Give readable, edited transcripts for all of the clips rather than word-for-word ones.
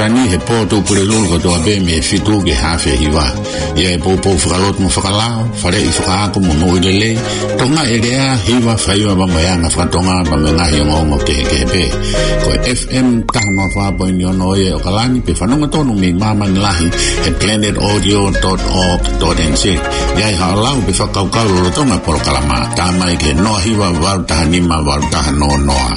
Masani he poto pule lulu ko toa be me fitu ke hafe hiwa. Ia e popo whakalot mo whakalao, whare I whakaako mo no ilele, tonga erea hiwa whaiwa ba mayanga whakatonga ba me ngahi o ngongo ke pe. Ko FM tahama whapo ini ono e o kalani pe whanonga tonu me mama nilahi he planetaudio.org.nz. Ia e haalau pe whakaukau lo tonga poro kalama, tamai ke noa hiwa warutaha nima warutaha no noa.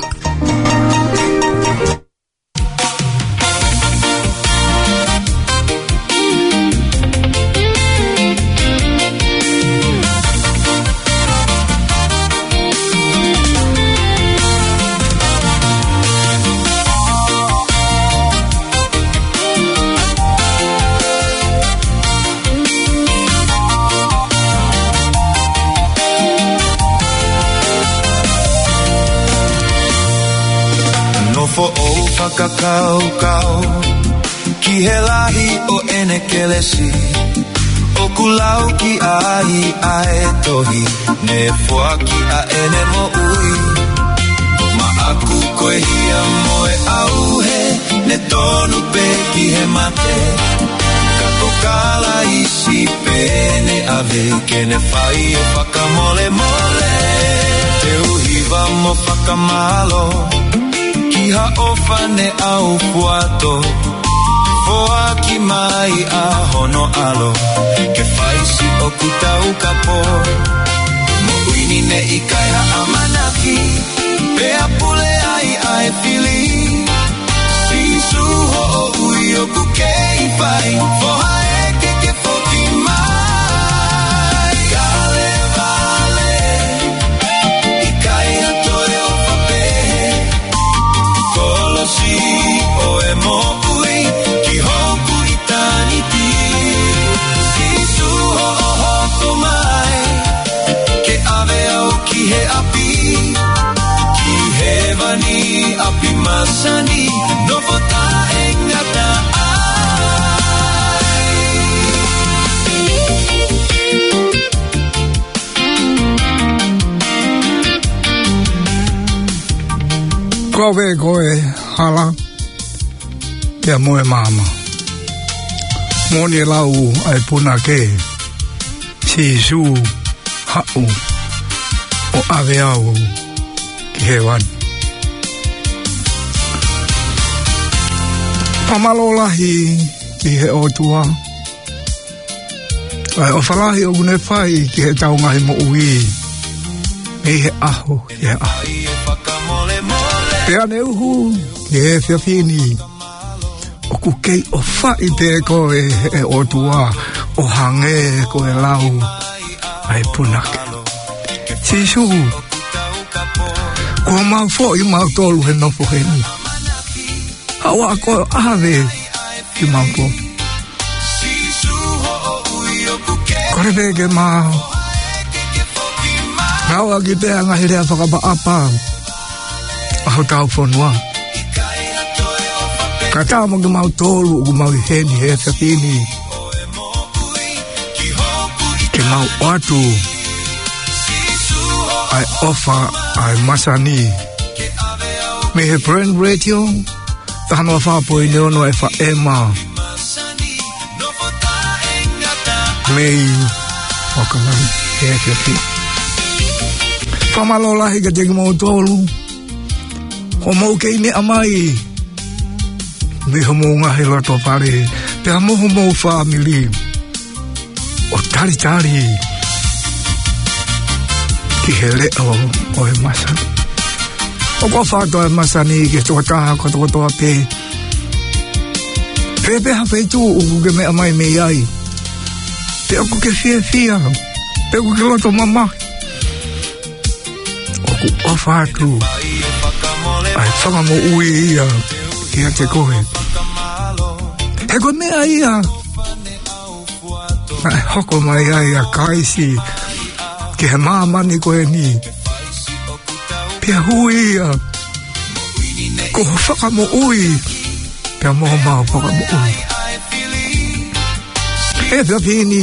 Kakao kau ki he lahi o ene kelesi o kulau ki ai ae tohi ne fua ki a ene mo ui ma aku koe hia moe auhe ne tonu pe ki he mate kako kala isi pene ave ke ne fai o whakamole mole te uhiwa mo whakamalo Kiha ofane au puato Foa ki mai a hono alo Ke faisi o kutau kapo Mo uini ne ikai ha amanaki Pea pule ai ai fili Sisu ho o ui o kukei fai Foha eke ke foki mai Kale vale Ikai atoe o fapehe Si o e mo ui ki hoku I taniti Si su ho hoko mai ke ave au ki he api ki he vani api masani no vota e ngata Koe hala Pea moe mama Moni lau ai puna ke Si su hau O ave au Ki he wan Pamalo lahi Ki he o tua Ai o whalahi o gune whai Ki he taungahi mo ui Me he aho Ki he aho Pea ne uhu, ki he whiawhini, o kukei o whai te koe e o tua, o hange koe lau, ai punake. Sisu, kua mau fo I mau tolu he nofo he ni. Hawa koe ave ki mau fo. Kore peke mau. Hawa ki pea ngahirea whakapa apa. Aho tau whanua. Ka tau mo mau tolu, mau heni, he whapini. Ke mau atu. Ai ofa, ai masani. Me he brand radio. Tahanoa whapo I neono e wha ema. Mei, wakalan, he whapini. Whamalolahi ka teki mau tolu. O mau kei ne amai. Me homo ngahi loto pare. Te hamo homo family. O tari tari. Ki he leo o e masani. O kua whato e masani ke toa taha ko toa pe. Pepe hawhaitu uku ke me amai me iai. Pe aku ke fia. Pe aku ke loto mama. Oku o whatu. Ai whanga mo ui ia Ia te kohe He koe mea ia Ai hoko mai ia kaisi Ki he māmani koe ni Pia hui ia Ko whaka mo ui Pia moho mau whaka mo ui He pia pini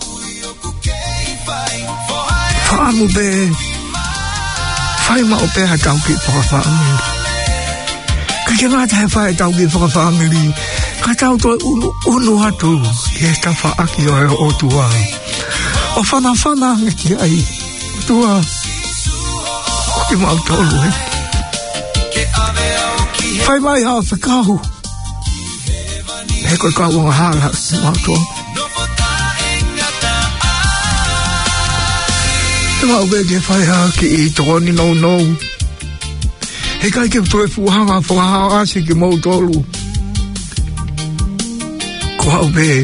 Whaamu be Whai ma o peha tau ki whaka whaamiri Ka ke ngāta he whai tau ki whaka whaamiri Katau toi unu atu, ke tafa aki o tua. O whana ki ai, tua, o ki mau tolu e. Whai mai hao whakahu. He koe kau o hala ki mau tua. He mau bege whai ha ki I toni no. He kai ke toi fuhanga whakahao asi ki mau tolu. Ko hau be,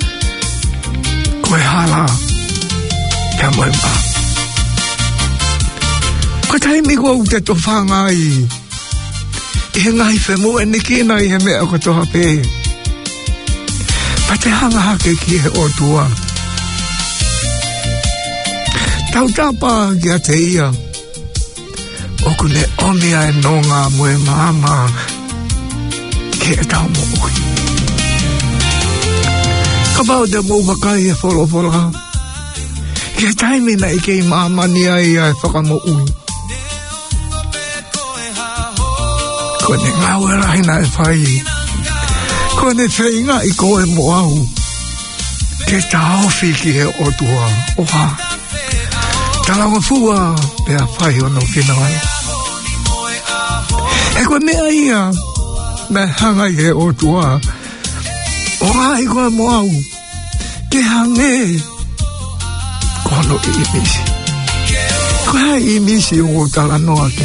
koe hala, kia moe ma. Ko taimi ko au te tofanga I he ngai whemu e nikina I he mea ko toha pe. Pa te hanga hake ki he o tua. Tau tapa ki a te ia. Oku ne omia e nonga moe maama ki e tau mo ui. Kabau te mou wakai e wholofola. Kia taimi na I kei maamani ai e whakamo ui. Ko ne ngau e rahina e whai. Ko ne whainga I koe mo au. Ke ta hawhi ki he otua. Oha. Talanga fua pea whai ono whinawai. E koe mea ia. Me hanga I he otua. Oha I koe mo au. Ke hange. Kono I imisi. Koe hai imisi o talanoa ke.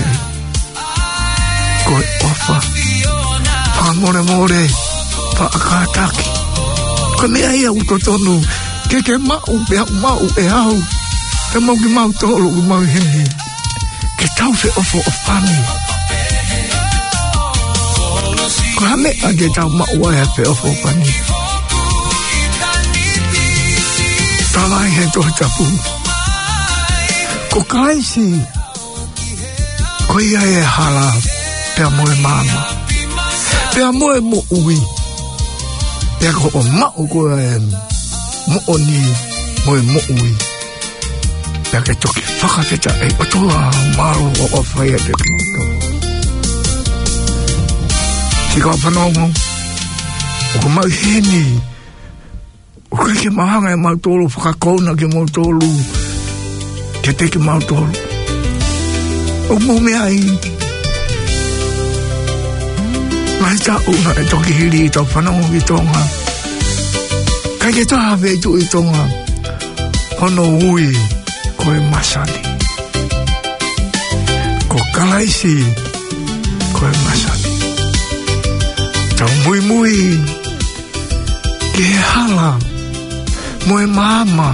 Koe ofa. Pamore. Paakataki. Koe mea ia utotonu. Ke mau pea mau e au. Ke mau ki mau tolu ki mau hengi. Ke tau fe ofo ofani. Koe hame ake tau mau wae fe ofo ofani. Tawai he toh tapu. Ko kaisi. Ko ia e hala. Pea moe mama. Pea moe mo ui. Pea ko o mau ko e mo oni moe mo ui. Pea ke toki whakawheta e otoa maro o whaia te kumoto. Si ka whanongo. O ko mau heni. O kai ke mahanga e mau tolu, whakakona ke mau tolu, ke te ke mau tolu. O mo mea I. Mai ta una e toki hiri I tau whanongo ki tonga. Kai ke taha vei tu I tonga. Hono ui, koe masani. Ko kalaisi, koe masani. Tau mui, ke hala. Moe mama.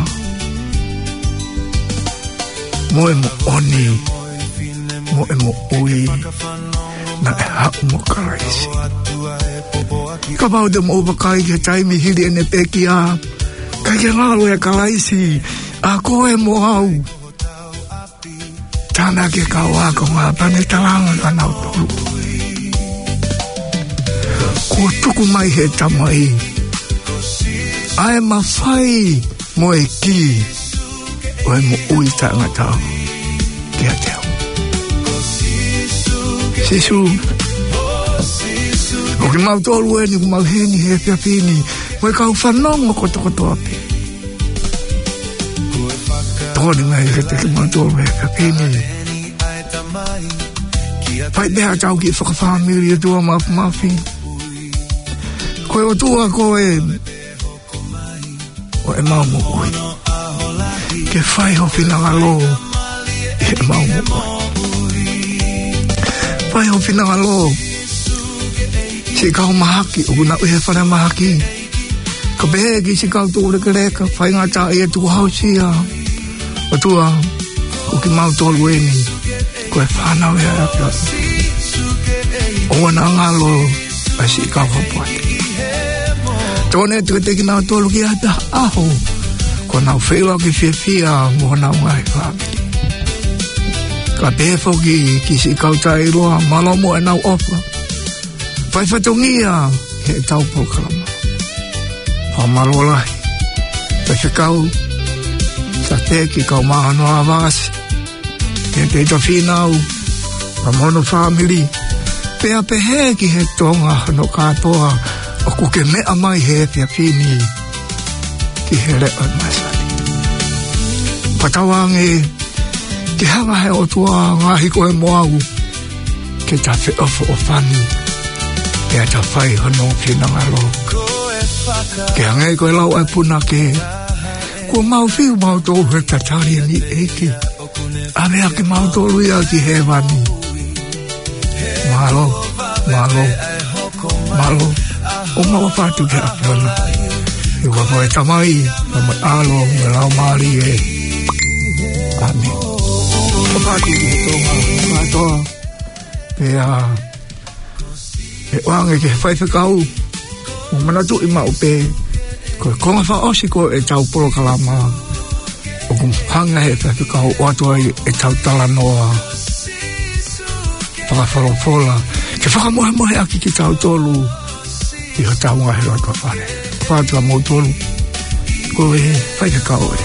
Moe mo oni. Moe mo ui. Na e hau mo karaisi. Ka pau te mo wakai ke taimi hiri ene peki a. Kai ke lalo e karaisi. A koe mo au. Tana ke kau ako ngā pane talanga ka nau tolu. Ko tuku mai he tamai. Ai mawhai mo e ki o e mo ui tanga tau ki a teo. Sisu o ki mau tolu e ni ku mau heni he pia pini mo e kau whanongo koto api. Tōni mai ke te ki mau tolu e pia pini. Pai beha tau ki whakawhamiri e tua mafi. Koe o tua koe o e mau mo ui. Ke whai ho whinanga lo e mau mo ui. Whai ho whinanga lo si kau mahaki o kuna uhe whana mahaki. Ka behegi si kau tūre ke reka whai ngā tā e tu hausia. O tua o ki mau tolu e ni koe whanau e arapia. O wana ngalo a si kau hapuati. Tōne te teki nau tolu ki ata aho. Ko nau whewa ki whiawhia mo nau ngai whamiri. Ka pēwho ki si kautai roa malomo e nau ofa. Whai whatongia he tau pokalama. Whamalolahi. Whai whakau. Sa teki kau maha noa vāsi. He te ita whinau. Ka mono whamiri. Pea pehe ki he tonga no katoa. o ku ke mea mai he pia fini ki hele o masani patawange ke hanga he o tua ngahi ko e moau ke ta fe ofo o fani ke ta fai hono fina ngalo ke hangai ko e lau ai puna ke ko mau fiu mau tō he tatari ni eke ame ake mau tō luia ki he wani malo o mau patu ke apona i wako e tamai ma alo me lau maari e ame o patu ki tō matoa e wange ke whai whakau o manatu i mau pe ko konga wha osi ko e tau polo kalama o kum hanga he whai whakau o atua e tau talanoa whakawhalofola ke whakamohe aki ki tau tolu i ho tau ngahe roi ka whare whātua mō tolu ko e whai whakau e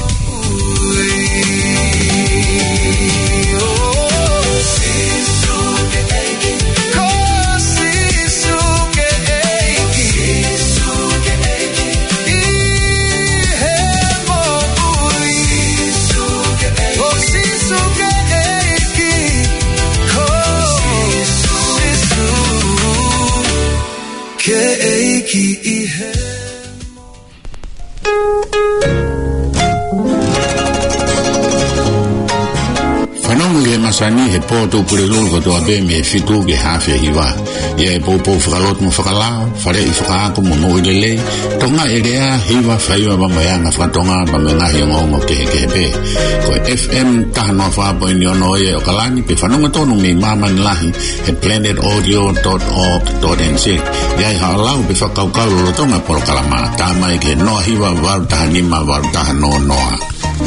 Masani he poto purelul ko toa be me fitu ke hafe hiwa ye popo fralot mo frala fare I fra ko mo no ile tonga area hiwa faiwa ba maya na fratonga ba menga he ngo ke be ko FM tahno fa po no ye okalani pe fanonga tonu mi mama lahi he planetaudio.org.nz ya ha lau be fa kau kau lo tonga por kalama ta mai ke no hiwa wa ta ni ma wa ta no noa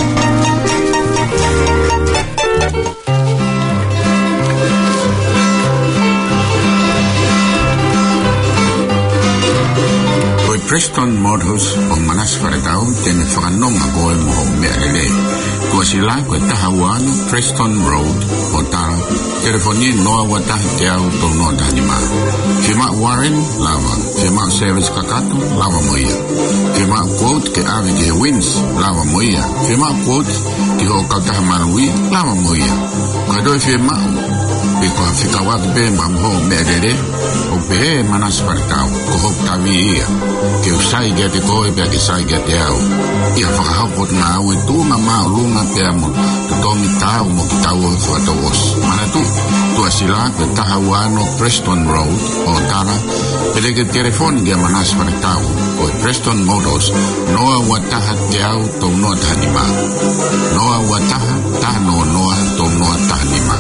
Preston Motors o manas faretau tene whakanonga koe moho mea lele. Kua sila koe tahawanu Preston Road o tara telefonie noa watahi te au tau noa tahanima. Whima Warren lava, whima Service Kakatu lava moia. Whima quote ke awe ke wins lava moia. Whima quote ki ho kautaha marui lava moia. Kua doi whima pe kua whikawak be mamho mea lele o pe manas faretau ko hok tawi ia. Ke usai ge te koe pe ke sai ge te au ia whakahapot na au e tūna maa lunga te amu te tongi tau mo ki tau o whatawos mana tua sila ke taha uano Preston Road o tara pele ke telefoni ge manas whare tau o Preston Motors noa wataha te au tau noa tahanima noa wataha tahano noa tau noa tahanima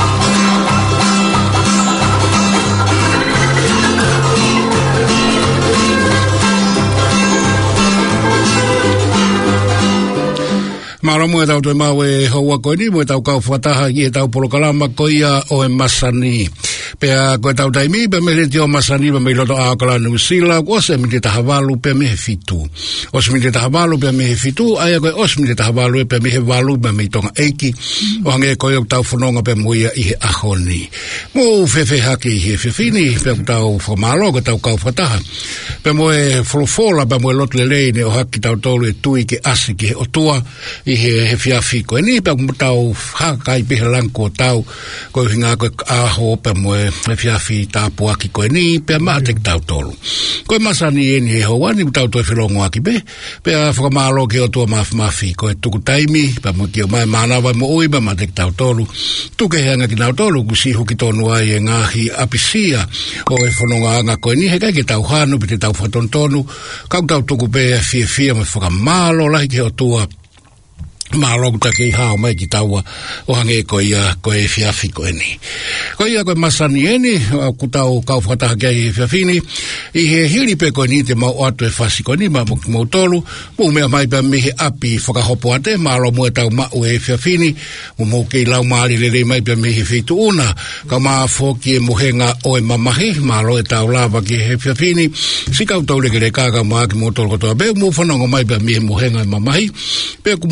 Maramu e tau te mau e haua koe ni, mo e tau kau whataha i e tau polokalama koia o e masani. Pea koe tau taimi, pe me reti o masani, pe me loto aokala Nusila, o se mi te tahawalu, pe me he fitu. O se mi te tahawalu, pe me he fitu, aia koe o se mi te tahawalu, pe me he walu, pe me tonga eiki, o hange koe o tau whanonga pe muia i he ahoni. Mo fefe haki i he fefini, pe tau whamalo, ko tau kau whataha. Pe mo e wholofola, pe mo e loto leleine, o haki tau tolu e tui ke asi ki he otua, i he whiawhi koe ni, pe mo tau hakai pihe langko tau, koe hinga koe aho, pe mo e whiawhi tāpua ki koe ni, pe maa te tau tolu. Koe masani e ni he hoa, ni tau toi whilongo aki pe, pe a whakamalo ki o tua mafi, koe tuku taimi, pe mo ki o mai mānawa mo ui, pe maa te tau tolu. Tuke heanga ki tau tolu, kusihu ki tonu ai e ngahi apisia, o e whanonga anga koe ni, he kai ki tau hanu, pe te tau whatontonu, kau tau tuku pe e whiawhia me whakamalo, lahi ki o tua, Mālogu take I hao mai ki taua o hange koe ia koe whiawhi koe ni. Koe ia koe masani eni, ku tau kau whataha kia I whiawhini, I he hiri pe koe ni te mau atu e whasi koe ni, mau tolu, mu mea mai pa mihe api whakahopo ate, mālo mua tau mau e whiawhini, mu mou kei lau maari lere mai pa mihe whitu una, ka maa whoki e muhenga o e mamahi, mālo e tau lava ki he whiawhini, si kau tau lekere kāka maa ki mou tolu kotoa, pe mu whanonga mai pa mihe muhenga e mamahi, pe ku mou maa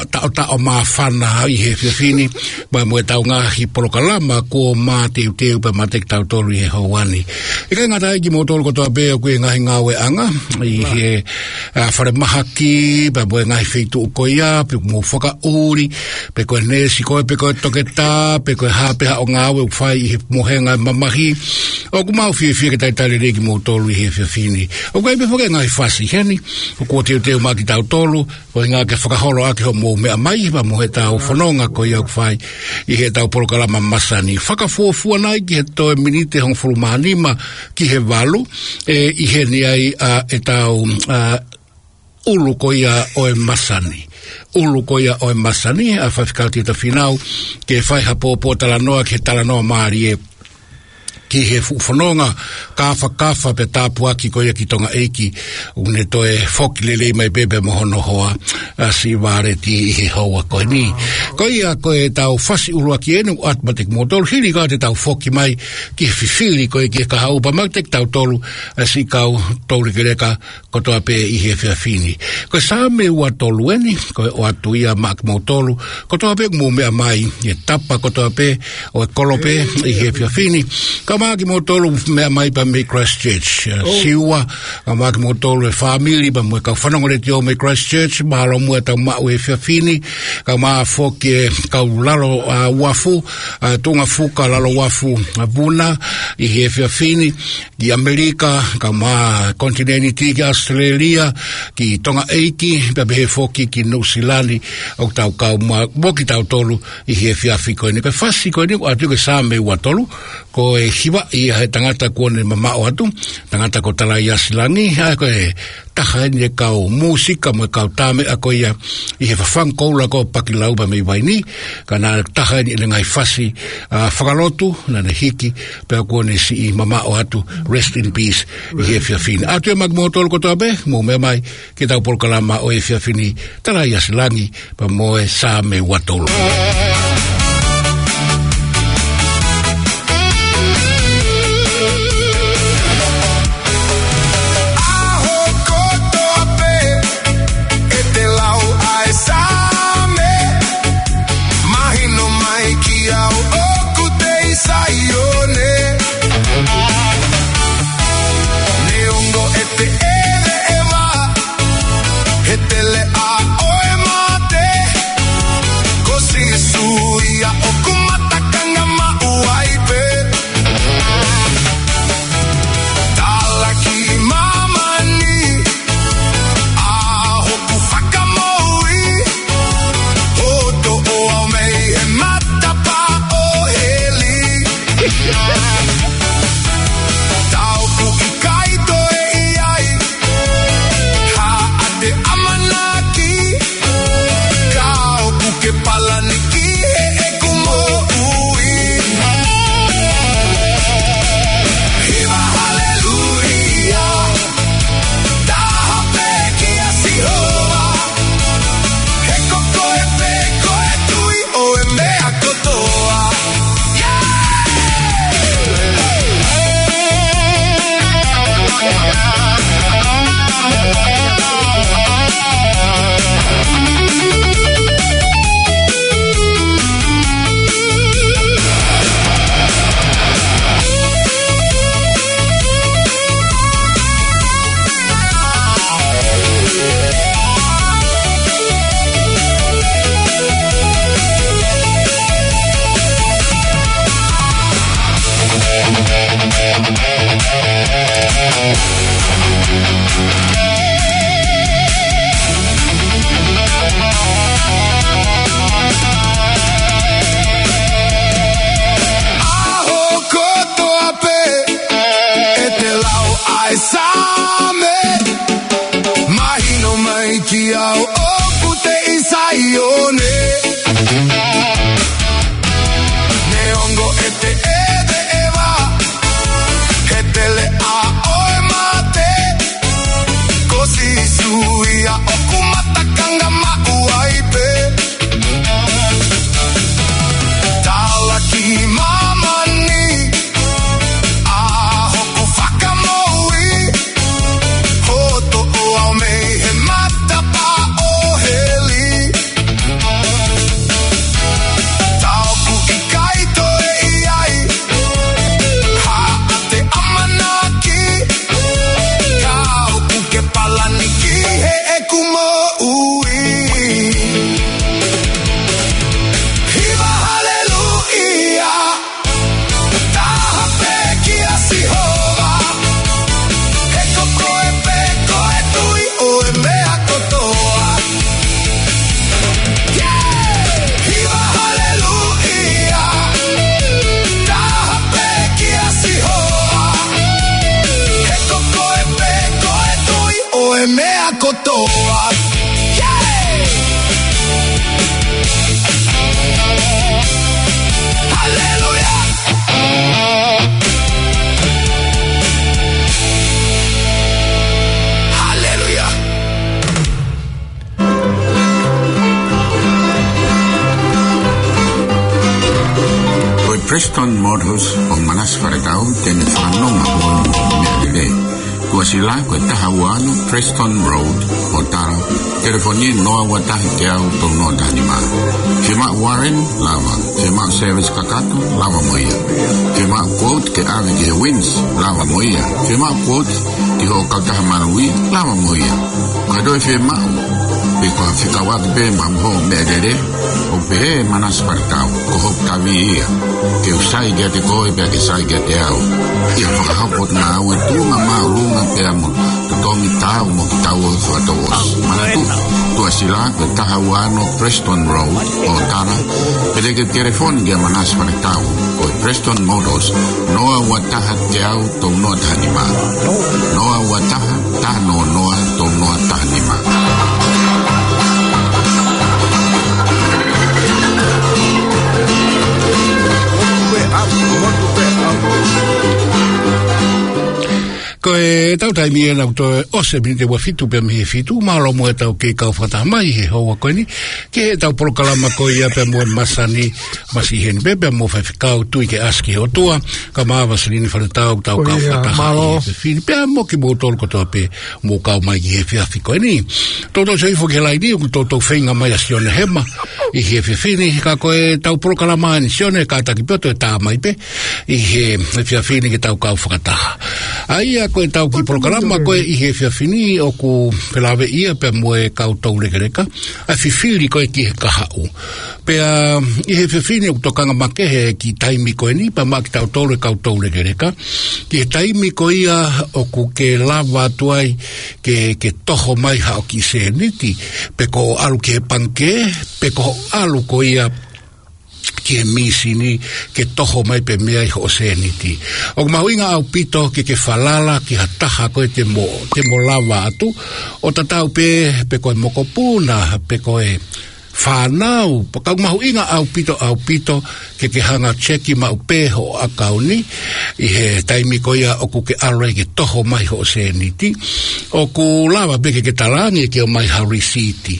ta o mawhana i he whiawhini, mai moe tau ngahi polokalama ko mā teu pa matek tau tolu i he hauani. I kai ngata eki mo tolu kotoa bea koe ngahi ngawe anga, i he whare mahaki, pa moe ngahi wheitu ukoia, pe mo whaka uri, pe koe nesi koe, pe koe toke tā, pe koe hapeha o ngawe uwhai i he mohenga mamahi, o kumau whiawhia ke taitari reki mo tolu i he whiawhini. O kai pe whake ngahi whasi heni, o kua teu maki tau tolu, o ngā ke whakaholo ake ho mo mea mai, pa mo he tau whanonga ko iau whai, i he tau polokalama masani. Whakafuafua nai ki he toe minite hong furumahanima ki he walu, i he ni ai e tau ulu ko ia oe masani. Ulu ko ia oe masani, a whawhikauti ta whinau, ke whai hapopo talanoa ke talanoa maari e ki he whanonga kafa pe tāpuaki ko ia ki tonga eiki une toe whoki lelei mai bebe mohono hoa si wāre ti i he hoa koe ni. Ko ia koe tau whasi urua ki enu atmatik mo tolu hiri ka te tau whoki mai ki he whiwhiri koe ki he kahaupa maktek tau tolu si kau tolu ki reka kotoa pe i he whiawhini. Koe sā me ua tolu eni koe o atu ia mak mo tolu kotoa pe mo mea mai i tapa kotoa pe o e kolope i he whiawhini. Ka maki mo tolu mea mai pa me Christchurch. Siua, ka maki mo tolu e whamili pa mo e kau whanongore ti o me Christchurch, mahalo mua tau mau e whiawhini, ka maa whoki e kau lalo wafu, tunga fuka lalo wafu vuna, i he whiawhini, ki Amerika, ka maa kontinenti ki Australia, ki tonga eiki, pa he whoki ki New Zealand, au tau kau moki tau tolu, i he whiawhi koe ni. Ka whasi koe ni, atu ke sā me ua tolu, ko e hiwa i he tangata kuone mamao atu, tangata ko tala i asilangi, ko e taha eni e kau musika mo e kau tāme a ko ia i he whawhang koula ko pakilauba mei waini, ka nā taha eni e ngai whasi whakalotu, nana hiki, pea kuone si i mamao atu, rest in peace, i he whiawhini. Atu e magmo tolu kotoa be, mo mea mai, ki tau polokalama o e whiawhini, tala i asilangi, pa mo e sā me watolu. Preston Motors o manas wharekau tene whanonga o mea kua sila koe tahawano Preston Road o Tara telefonie noa watahi te au tau noa tanima Fema Warren lava Fema Service Kakato lava moia Fema Quote ke ave ke Wins lava moia Fema Quote ki ho kautaha marui lava moia kadoi Fema pe kua whikawa ki pe mamho mea dere o pe he manas partau ko hop tavi ia ke usai kia te koe pe ke sai kia te au ia whakahapot na au e tunga maurunga pe amo te tongi tau mo ki tau o whatoos manatu tua sila ke tahawano Preston Road o Tara pe te ke telefoni kia manas partau ko Preston Motors noa wataha te au tau noa tahanima noa wataha tahano noa tau noa tahanima ko e tau taimi e lau to o se minute wa fitu pe mi fitu malo mo tau ke kau fata mai he ho ko ni ke tau proklama ko ia pe mo masani masi hen bebe mo fa kau tu ke aski o tua ka ma vaselini fa tau kau fata malo fi pe mo ki mo tol ko to pe mo kau mai he fi afiko ni todo se fo ke lai di ko to fenga mai asione hema i he fini ka ko e tau proklama ni sione ka ta ki poto ta mai pe i he fini ke tau kau fata ai ko tau ki programa ko i he fini o ku pelawe ia pe moe kau tau rekereka a fifili ko ki ka hau pe i he fini o tokanga make he ki taimi ko ni pa ma ki tau tau kau rekereka ki taimi ko ia o ku ke lava tuai ke toho mai ha ki se niti pe ko alu ke panke pe ko alu ko ia ke misini ke toho mai pe mea i ho seniti o mahuinga au pito ke falala ki hataha koe te mo lava atu o tatau pe koe mokopuna pe koe whanau, pakau mahuinga au pito ke hanga cheki mau peho akauni i he taimi ko ia oku ke alre ke toho mai ho seniti oku lava beke ke talangi ke o mai harisiti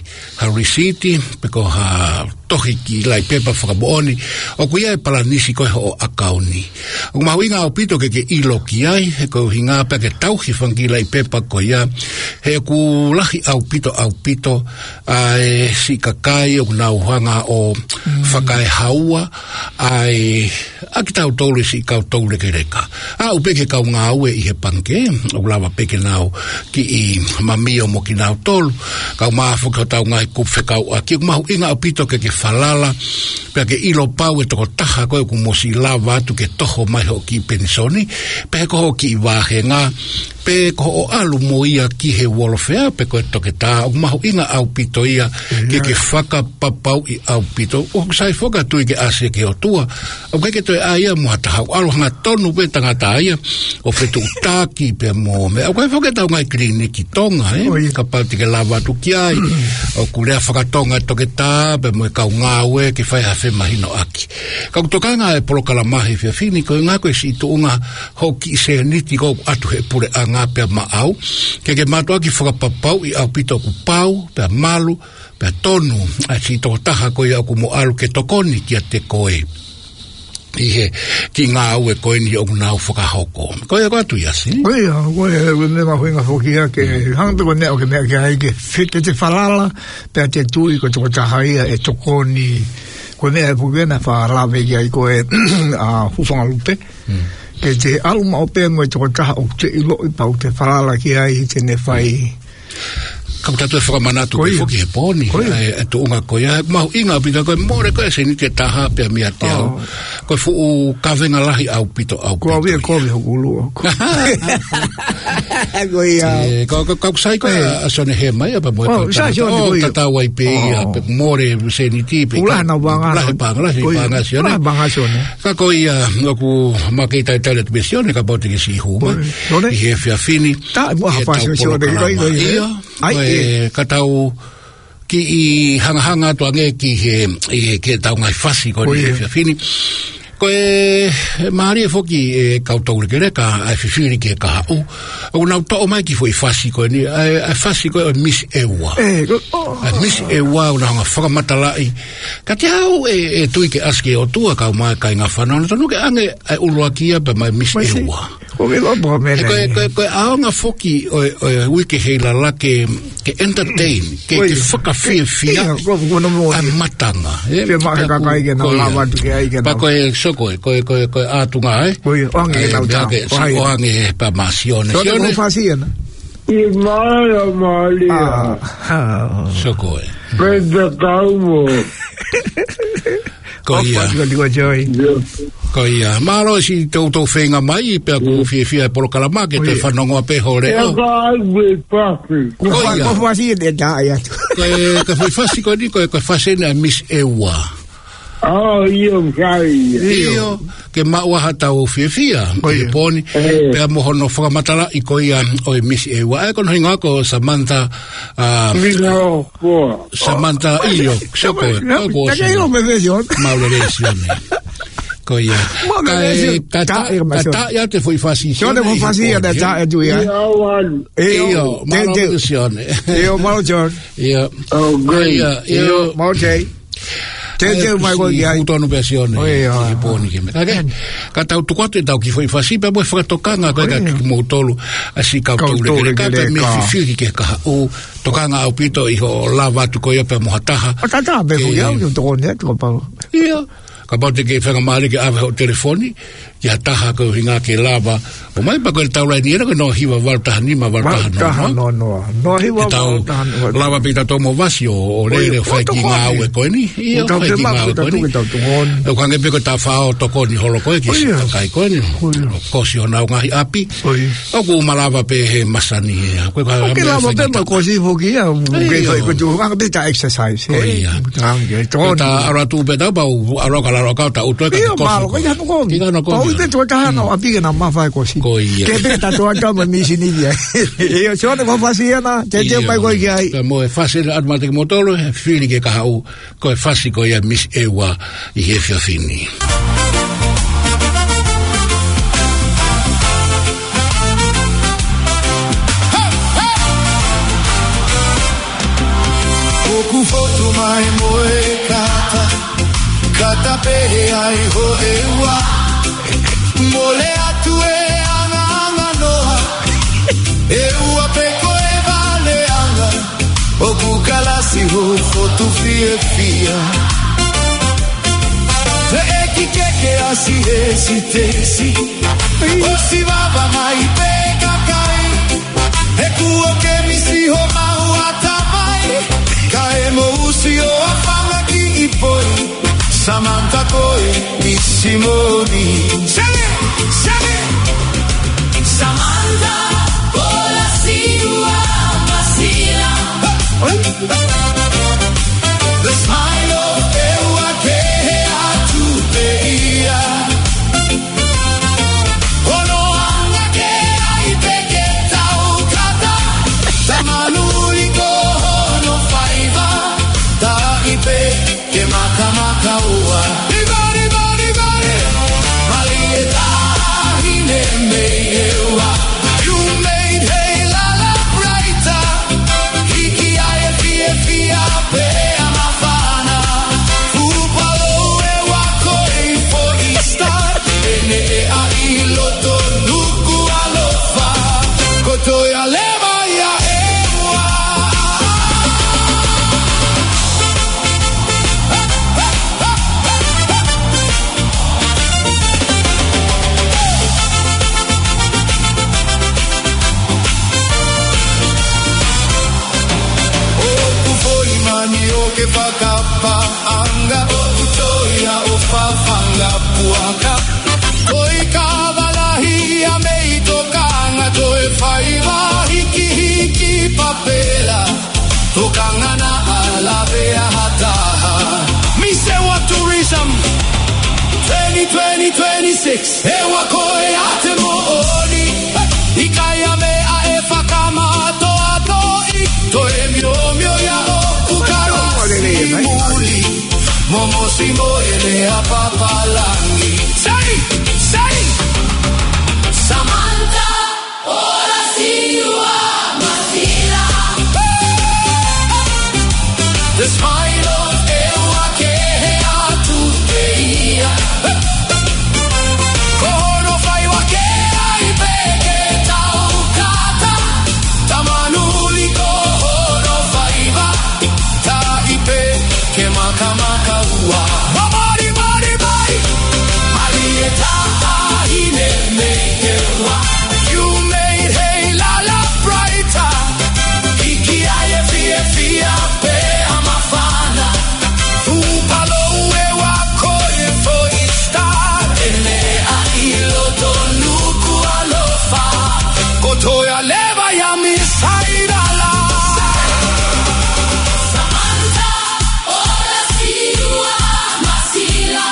peko ha tohi ki lai pepa whakabooni oku ia e palanisi koe ho akauni oku mahuinga au pito ke ilo ki ai he ko hinga pe ke tauhi whangi lai pepa ko ia he oku lahi au pito ai si kakai oku nau hanga o whakai haua ai aki tau tole si kau tole ke reka au peke kau ngā ue i he panke o lawa peke nau ki i mamio mo ki nau tolu kau maafu kau tau ngai kupe kau aki mahu inga au pito ke falala peke ilo pau e toko taha koe ku mosi lava atu ke toho mai ho ki penisoni peke ko ho ki i wahe ngā pe ko o alu mo ia ki he wolofea pe ko toke ta o mahu inga au pito ia ke whaka papau i au pito o sai foka tui ke ase ke o tua o ke toi aia mo hata hau alu hanga tonu pe tangata aia o petu utaki pe mo me o kai foka tau ngai kliniki tonga ka pauti ke lava tu ki ai o kulea whakatonga toke ta pe mo e kau ngā ue ke whai hawhe mahino aki ka kutokanga e polokala mahi fia fini ko ngā koe si tu unga hoki se niti ko atu he pure anga pe maau ke matua ki whakapapau i au pito ku pau pe malu pe tonu a si toko taha koe au ku mo alu ke tokoni ki a te koe i he ki ngā au e koe ni au nau whakahoko koe a koe yasi koe me mahuinga whokia ke hangta ko neo ke mea ke hai ke white te whalala pe a te tui ko toko taha ia e tokoni koe mea e pukena whalawe ki ai koe a hufanga lupe ke te aluma o pēngo e toko taha o te ilo i pau te whalala ki ai te ne whai kam tatu e whakamanatu ke whoki he pōni e tu unga koia mahu inga pita koe more koe se ni te taha pia mia te au koe fuu kawenga lahi au pito au koe awia koe hoku ulua koe ia kau sai koe asone he mai apa moe o tatau ai pe ia more se ni ti pe ulaha na lahi panga sione ka koe ia oku makeita e tale tu besione ka pote ke si huma i he fia fini ta mua hapasio sione ia katau ki i hanga to ange ki he ke tau ngai fasi ko ni fia fini Koe maari foki kautou ke ka ai fifiri ke ka o na to o mai ki foi fasi ko ni ai fasi ko Miss Ewa Miss Ewa o na nga matalai ka te au tui ke aske o tua ka mai ka nga fana no tonu ke ange ai uloakia pe mai Miss Ewa o ke lo bo me ko a nga foki o wiki heila la ke entertain ke whakawhia a matanga pe ma ka kai ke na lava tu ke ai ke na pa koe soko koe atunga koe onge ke na uta o ange pa masione sione fasina i Malia soko Pedro Calvo koia maro si tau whenga mai pe ku fia polo kalama ke te whanongoa pe hore ko fasi de da ya ko fasi ko ni ko fasena Miss Ewa io ke maua hatau fia ke poni pe mohono whakamatala i koia o Miss Ewa kono hinga ko Samantha Samantha iyo soko koia tata ya te foi fasi sione foi fasi da ta e tu ya io malo John koia io Te mai ko ya utono versione e poni ke ka tau tu kwate tau ki foi fasi pe mo tokanga ko ka mo tolu asi ka tolu ka me fifi ke ka o tokanga o pito i ho lava tu ko ya pe mo hataha tata be ko ya to ne to pa ia ka bote ke whanga maari ke awe o telefoni ki hataha ko hinga ke lava o mai pa ko el taula ni era ko no hiwa waltaha nima waltaha no hiwa waltaha lava pita tomo vasi o leire whai ki ngā ue koe ni ia whai ki ngā ue koe ni o kange peko ta whao toko ni holo koe ki sita kai koe ni kosi o nau ngahi api o ku malava pe he masani o ke lava pe ma kosi hoki ya ko tu wanga pe ta exercise ta aratu pe ta bau aroka la roka ta uto ka malo ko ya ko ki no ko ite to ta no api na ma fa ko si ke be ta to ta ma mi si ni ya e so ne ko fa si na te mai ko ki ai mo e fa si automatic motolo fili ke ka u ko e fa si ko ya Miss Ewa i he fini ku foto mai moe kata pehe ai ho ewa mole atu e anga noa ewa peko e vale anga o kukalasi ho foto fia te eki keke asi tesi o si vava mai peka kai e kuo ke misi ho mahuata mai kai mo usi o afanga ki ipoi Samantha koe mi Simoni Samantha kola siwa masila The smile of Ewa ke atu peia Ono anga ke ai peke tau kata Tamanuri ko no faiva Ta ipe ke maka ua Ibari Malieta hine meewa You made hey lala brighter Hiki ae fia pea mafana Upalo e wako e for Easter Ene e a iloto nuku alofa Koto ya leva ya ewa ke pakapa anga o utoia o fafanga puaka oi kavalahi a meito kanga toe faiva hiki papela tokanga na alavea hataha Misewa tourism 2026 ewa koe ate mooni ikaya me a e fakamato atoi toe mio ya Muli, momo simo ele a papalangi You made hey la la brighter. Kiki aye fia fia pe amafana. Upalo we wako ifo istar. Ene a ilo tonuku alofa. Kotoya leva ya misairala. Samantha, ora siwa masila.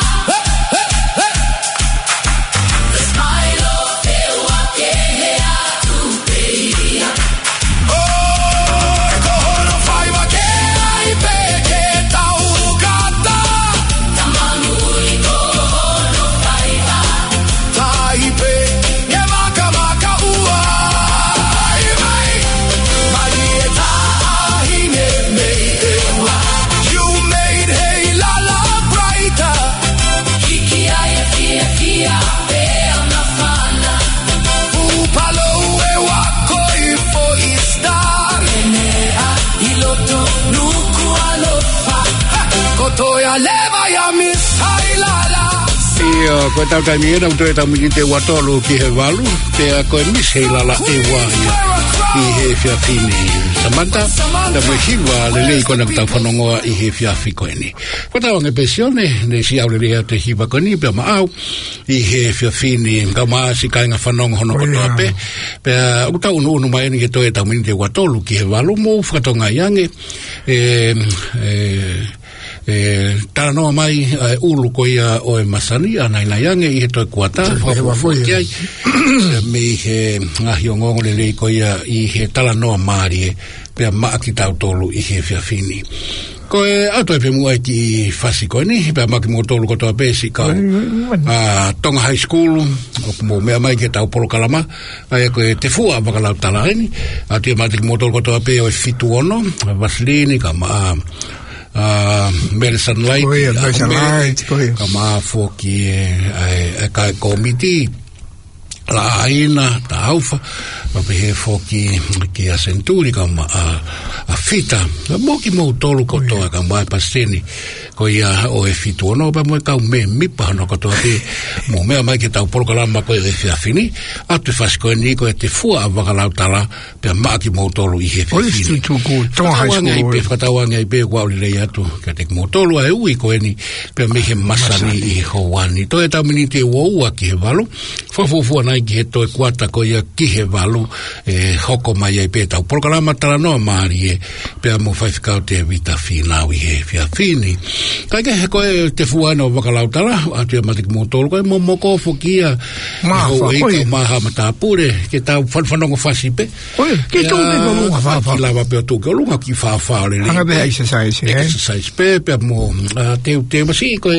Kotoya leva ya misailala. Ia, koe tau tai miena utoe tau miki te watolu ki he walu, te a koe misailala e wahia i he whiawhine. Samantha, na mwe hiwa lelei kona tau whanongoa i he whiawhi koe ni. Koe tau ange pesione, ne si au lelea te hiwa koe ni, pia maau, i he whiawhine, ka maa si kainga whanongo hono kotoa pe, pia utau unu maeni ke toe tau mini te watolu ki he walu, mo whakatonga iange, tala noa mai ulu ko ia o e masani ana ina yange i he toi kuata kiai me i he ngahi o ngongo lelei ko ia i he tala noa maari pia maaki tau tolu i he whiawhini ko e ato e pe mua ki whasi koe ni pia maaki mua tolu ko toa pesi kau Tonga High School mo mea mai ke tau polo kalama ai ko e te fua wakalau tala eni a tia maaki mua tolu ko toa pe o e fitu ono Vaslini ka maa Medicine Light kama foki ka komiti la aina ta aufa pape he foki ki a Centuri kama a fita moki mo tolu ko toa kama paseni ko ia o e fitu ono pa mo ka me mipa no ko toa te mo me mai ke tau polo kalama ko e fia fini atu fasko ni ko te fua wakalau tala pe maki mo tolu i he fini Tonga High School pe fatawanga i pe kwa le atu ka te mo tolu e ui ko ni pe me he masani i hoani to e tau mini te wo ki he valu fofu na ki he to kwata ko ia ki he valu hoko mai e pe tau polo kalama tala no mari pe mo fai ka te vita fina wi he fia fini kai ke ko te fuano wakalau tala atu matik mo tolu ko mo moko fokia ho e ka maha mata pure ke tau fanfanongo fasipe ke tu me ko lunga fa lava pe tu ko lunga ki fa le anga be exercise pe mo te masi ko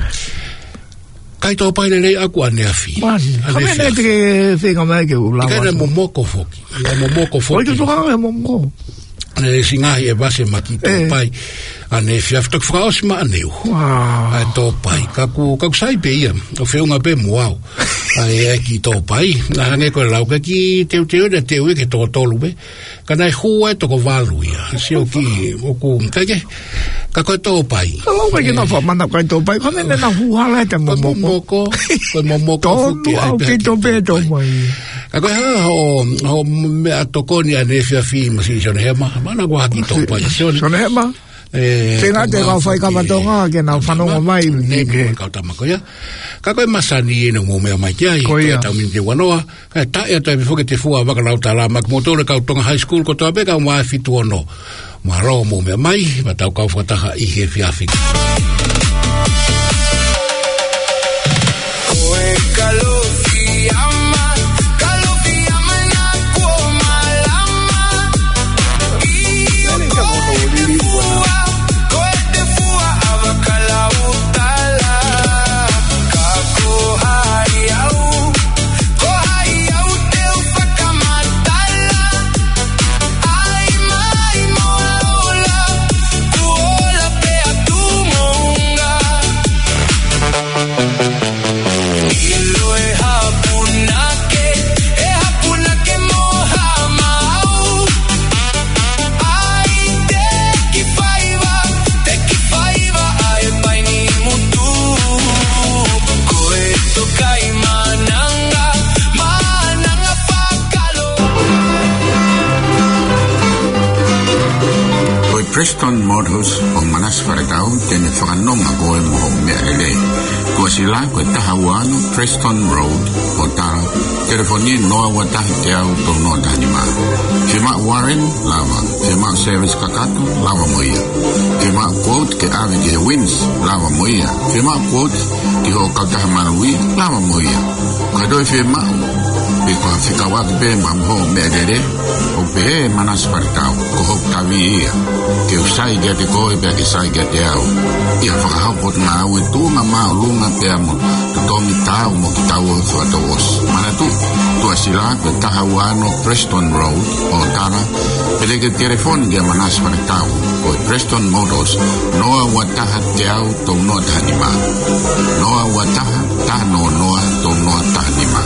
kai to pai le aku ane afi ane te finga mai ke lava ke mo moko foki oi tu ka mo moko singahi e base makito pai ane fiaftok fraus ma aneu a to pai kaku sai pe ia o feunga pe moau ai ki to pai na nge ko lau ki teu de teu ke to lube kana hu to ko valu ia si o ki o ku kage ka ko to pai lo ke na fa manda ka to pai ka ne na hu hala te momoko to to pe to mai ka ko ho me atokoni ane fiafi ma si jone hema mana gua ki to pai jone hema tenga te ka fai ka matonga ke na whanonga mai ne ka ta makoia ka koe masani e no mo mea mai kiai ta min te wanoa ka ta e ta before te fua waka lau ta la mak motore ka Tonga High School ko ta beka wa fitu ono ma ro mo mea mai ma ta ka fata i he fiafi Preston Motors o manas wharetau tene whakanonga koe moho mea lele. Kua sila koe tahawano Preston Road o tara telefonie noa watahi te au tau noa tahanima. Whima Warren lava, whima Service Kakato lava moia. Whima quote ke ave ke wins lava moia. Whima quote ki ho kautaha marui lava moia. Kadoi whima e kua whikawaki pe mamho mea lele o pe manas wharetau ko hok tawi ia. Ke usai kia te koe pia ke sai kia te au. Ia whakahau ngā au e tūnga mao lunga pia mo te tomi tau mo ki tau o whataos. Mana tu, tua sila ke taha wano Preston Road o tara, pele ke telefoni kia manas wharetau ko Preston Motors noa wataha te au tau noa tahanima. Noa wataha tano noa tau noa tahanima.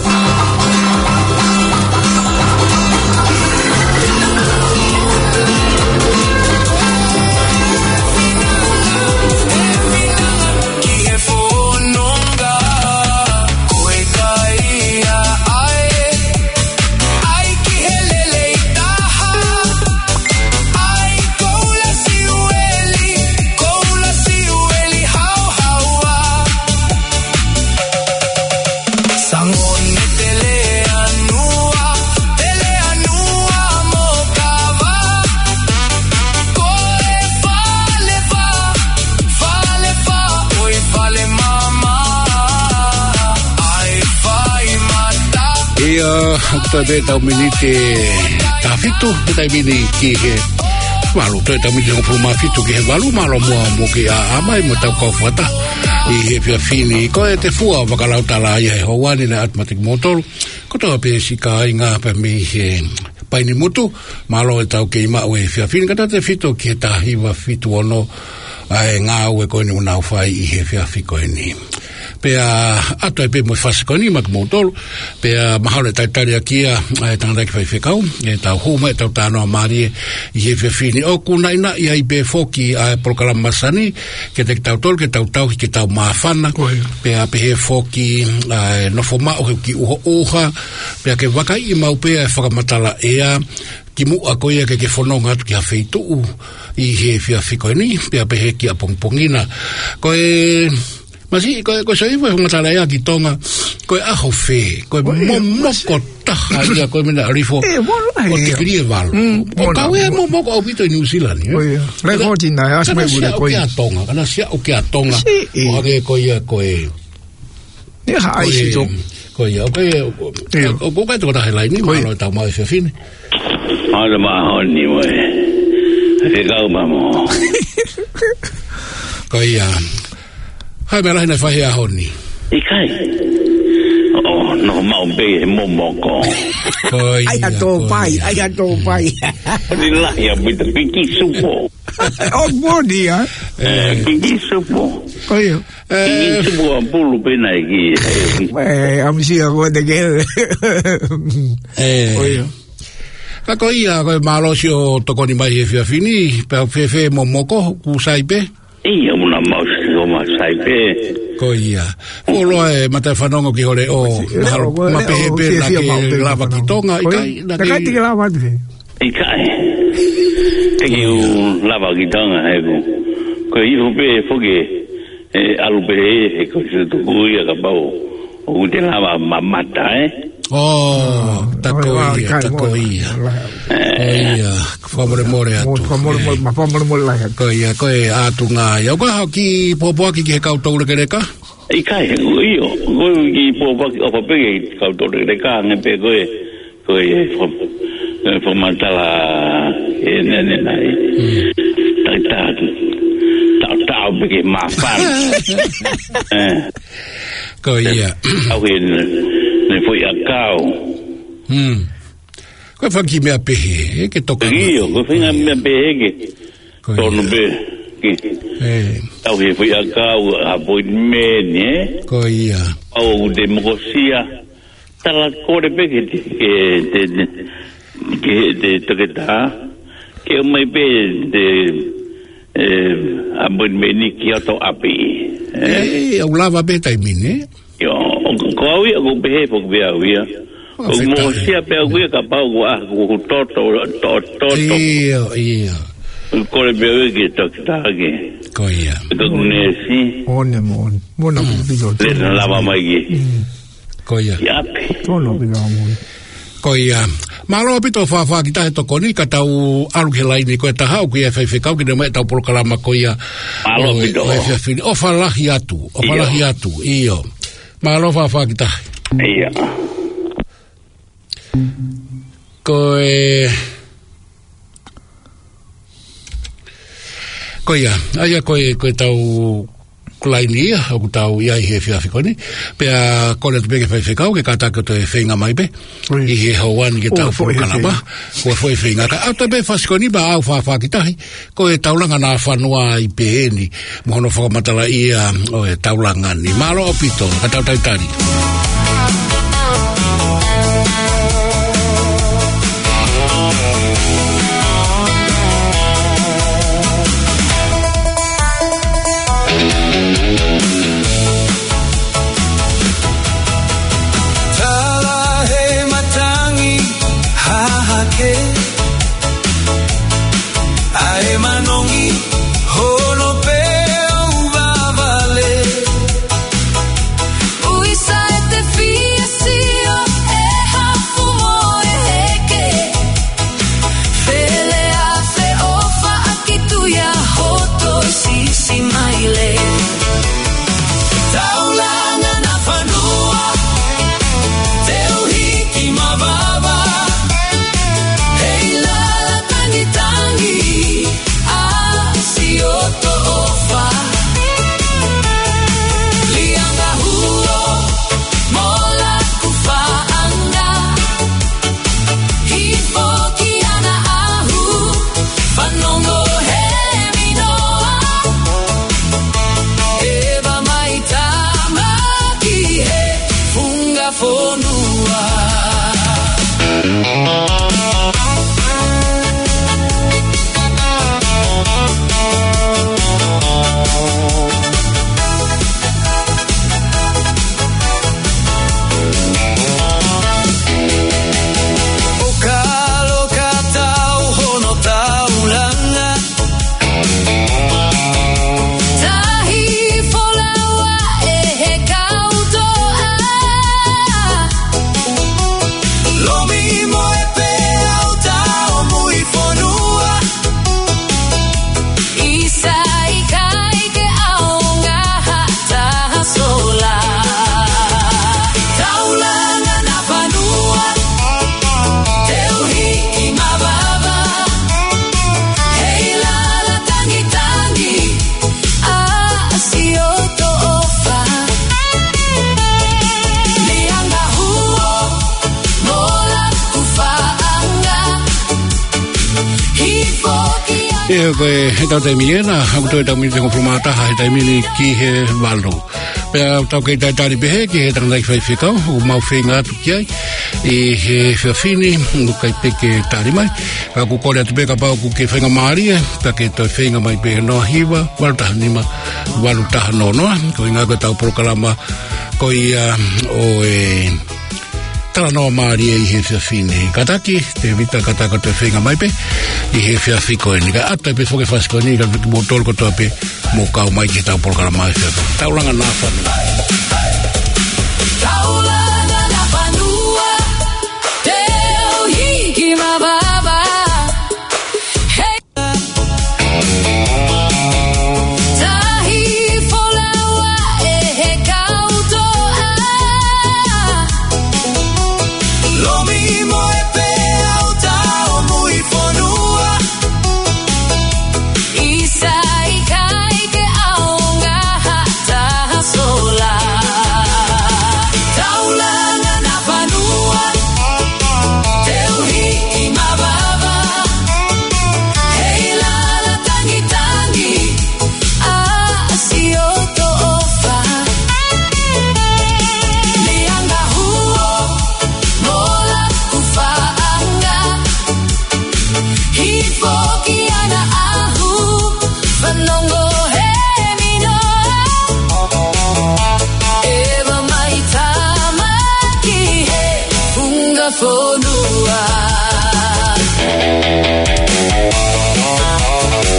Toi be tau minite ta fitu tai mini ki he malu toi tau mini ko ma fitu ki he malu malo mo ki a mai mo tau ko fata I he pia fini ko e te fua wakalau tala ia he hoani na automatic motor ko tau pe sika inga pe mi he paini mutu malo e tau ke ima we pia fini kata te fitu ki ta hiwa fitu ono ai nga we ko ni una fai I he pia fiko ni pea ato e pe mo fasikoni mak motor pea mahalo e taitari akia e tangata ki whaifekau e tau huma e tau tānoa marie I he whiawhini o kunaina I ai pe foki a Polokala Masani ke te tau tolu ke tau tau ki tau maafana pea pe he foki nofo mao he ki uho oha pea ke waka I mau pea e whakamatala ea ki mua koia ke whanonga atu ki hawheitu I he whiawhikoni pea pe he ki a pongpongina koe Masi ko so iwa ngatala ya ki tonga ko aho fe ko momoko taha ia ko mena rifo o te kiri val o ka we momoko o vito New Zealand le ko tina ya me bule ko ia tonga kana sia o ke tonga o age ko ia ko e ni ha ai si to ko ia ko o ko ka to ta helai ni mo lo ta mai fe fine ala ma honi we e ka ma mo ko ia Hai mera hina whahi a honi. I kai. Oh, no mau be momoko. Ai a tō pai. Ni la ya bita piki supo. Oh, boni ya. Piki supo. Koi. Piki supo a pulu pena iki. Amsi a ko de ke. Koi. Ka koi a ko malo si o tokoni mai e whiawhini, pe fe momoko ku saipe. Ia una mau saipe. Ko ia. Ko loa e mata whanongo ki hore o mapehepe na ke lava ki tonga. Na kai te lava ki? I kai. Te ki u lava ki tonga heku. Ko i hupe foke alupe ko se tuku ia ka pau. O te lava mamata Oh, tako ia. Ia, whamore more atu. Whamore more lai atu. Ko ia, ko e atu ngā ia. Ko haki popoaki ki he kautau rekereka? I kai, iyo. Ko ki popoaki o papeke kautau rekereka. Ngepe ko e whamatala e nene nai. Tau peke mawhana. Ko ia. Au e ne foi a kau. Ko whanki mea pehe, ke toka. Iyo, ko whinga mea pehe ke. Tono be. Au he foi a kau, a boi mene. Ko ia. Au demokrasia. Tala kore pe ke toke ta. Ke o mai pe a boi mene ki ato api. Au lava pe taimine. Yo, ko au ia ko pehe po ke au ia. Ko mo sia pe au ia ka pau wa ko toto. Ia. Kore bewe ke takitake. Koia. Ito kunesi. One mon. Mona pito. Le lava mai ke. Koia. Yape. Tono pito mon. Koia. Malo pito fa kita to koni ka tau alu ke laini ko ta hau ki fa kau ki me tau kalama koia. Malo pito. O fa lahi atu. Io. Malo fa kita. Iya. Koia, aia koe tau kulaini ia, au tau ia i he whiawhikoni, pea kore tu peke whaiwhikau, ke kātaka to e whenga mai pe, i he hauani ke tau whukanama, koe whoi whenga ka, au ta pe whasikoni ba au whawhakitahi, koe taulanga nā whanua i peeni, mohono whakamatala ia o e taulanga ni Malo Opito, ka tau taitari. Koe he tau te miena, hau toi tau mini te kompromataha, he tau mini ki he walu. Pea tau kei tai tari pehe, ki he tangai whai whikau, o mau whenga atu ki ai, i he whiawhini, o kai peke tari mai. Ka ku kore atu peka pau ku ke whenga maarie, ka ke toi whenga mai pehe noa hiwa, walu taha nima, walu taha noa, ko inga koe tau porokalama, ko ia o tala noa maarie i he whiawhini. Kataki, te vita kataka toi whenga mai pe, i he whiawhiko e ni ka ata pe whoke whasko ni ka mo tolu ko toa pe mo kau mai ki tau polkara mai whiawhiko. Taulanga nā whanua. Taulanga nā whanua, teo hiki mababa. Tahi wholaua e he kautoa. Lomi mo e pe au tau mui whanua. Isai kai ke aonga hata sola. Taulanga na whanua, teo hiki mababa. Hei lala tangi tangi, asi oto ofa. Lianga huo, mola kufaanga. Hifoki ana ahu, Vanongo he minoa. Eva maitama ki he funga fonua.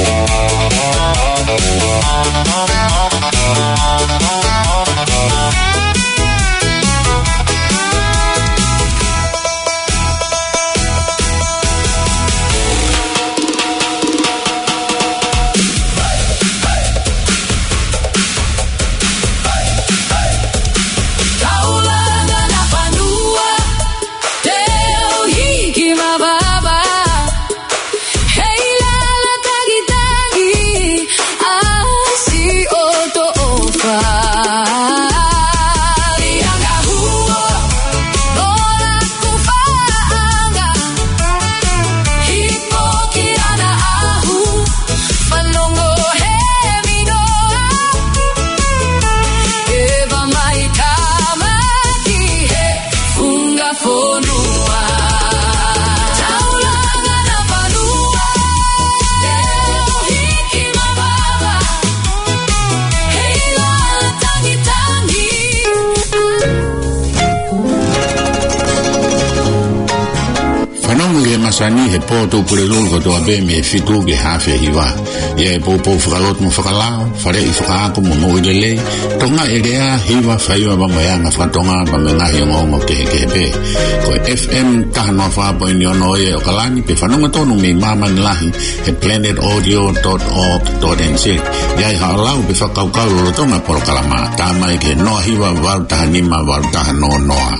masani he po to pure lo ko to be me fitu ke hafe hiwa ye po whakalot mo whakalao whare I whakaako mo no ilele tonga erea hiwa whaiwa ba maya nga whatonga ba me ngahi o ngongo ke he kepe ko FM tahanoa whapo ini ono e o kalani pe whanonga tonu me mama nilahi he planetaudio.org.nz yai haalau pe whakaukau lo tonga poro kalama tamai ke noa hiwa waru taha nima waru taha noa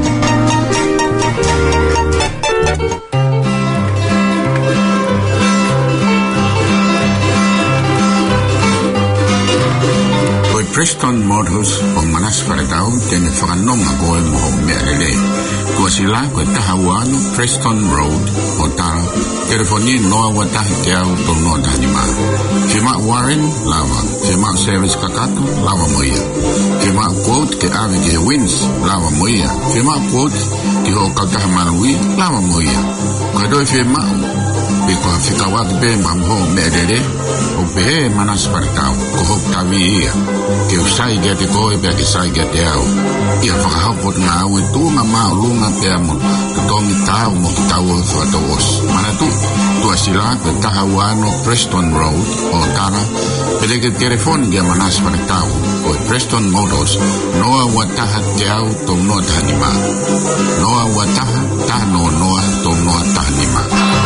Preston Motors o manas faretau tene whakanonga koe moho mea lele. Kua sila koe tahawano Preston Road o tara telefonie noa watahi te au to noa tanima. Fima Warren lava, fima Service Kakato lava moia. Fima quote ke ave ke wins lava moia. Fima quote ki ho kautaha marui lava moia. Koe doi fima pe kua whikawak pe mamho mea lele o pe manas faretau ko hok tavi ia. Ke usai ke te koe pe ke sai ke te au. Ia whakahapot ngā au e tū ngā mao lunga pe amu ke tongi tau mo ki tau o whakatawos. Manatu, tua sila ke tahawano Preston Road o tara pele ke telefoni ke manas faretau o Preston Motors noa wataha te au tau noa tahanima. Noa wataha tahano noa tau noa tahanima.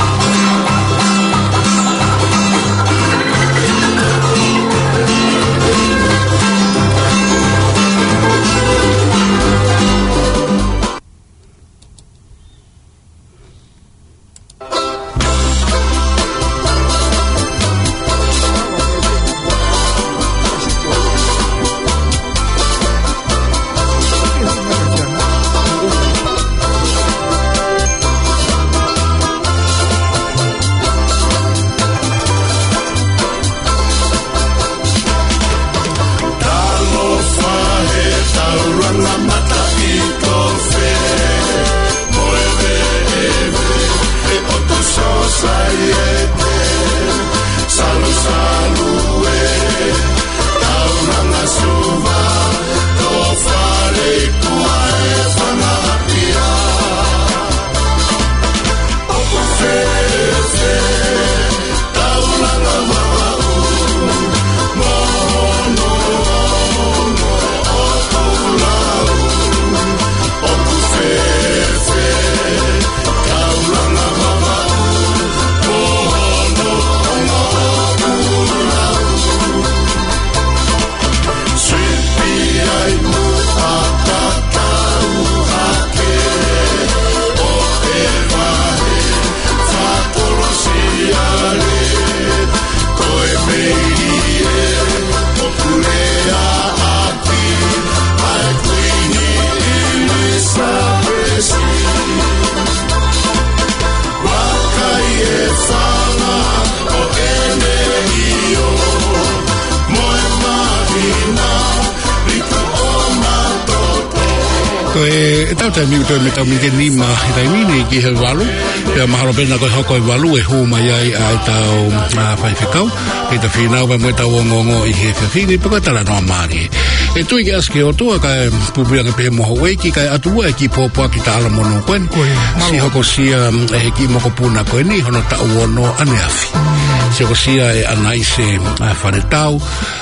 me tau mi ke nima i tai mini ki he walu e mahalo pena koe hoko i walu e huma iai a e tau whaiwhikau e ta whinau pa moe tau ongongo i he whiwhini pa koe tala noa maari e tui ki aske o tua kai pupia ke pehe moho weiki kai atua e ki pōpua ki ta ala mono koen si hoko sia e he ki moko puna koe ni hono ta uono ane afi si hoko sia e anaise wharetau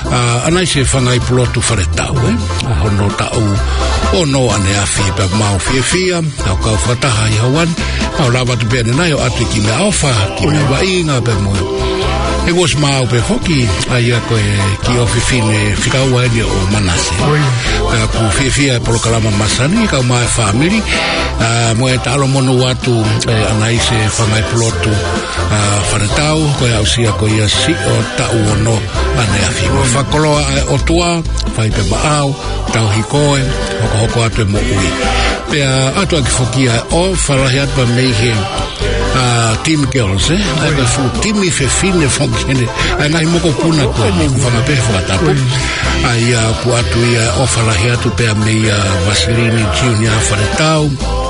anaise whangai plotu wharetau hono ta o no ane afi pa mau fia au kau whataha i hawan au lawa tu pēne nai o atu ki me awha ki me wainga pe moe e gos mau pe hoki ai a koe ki o whiwhine whikaua ene o manase ka ku fia polo kalama masani kau mai whamiri moe talo monu watu anaise whangai plotu wharetau koe au sia koe ia si o tau ono ane afi moe whakoloa o tua whai pe maau tau hikoe hoko atu e mo ui pea atu aki whokia o whalahi atu pa meihe team girls ai pa fu timi fe fine whokene ai ngai moko puna koe ni kuwhanga pehe whakatapu ai ku atu ia o whalahi atu pea meia Vasilini Junior Wharetau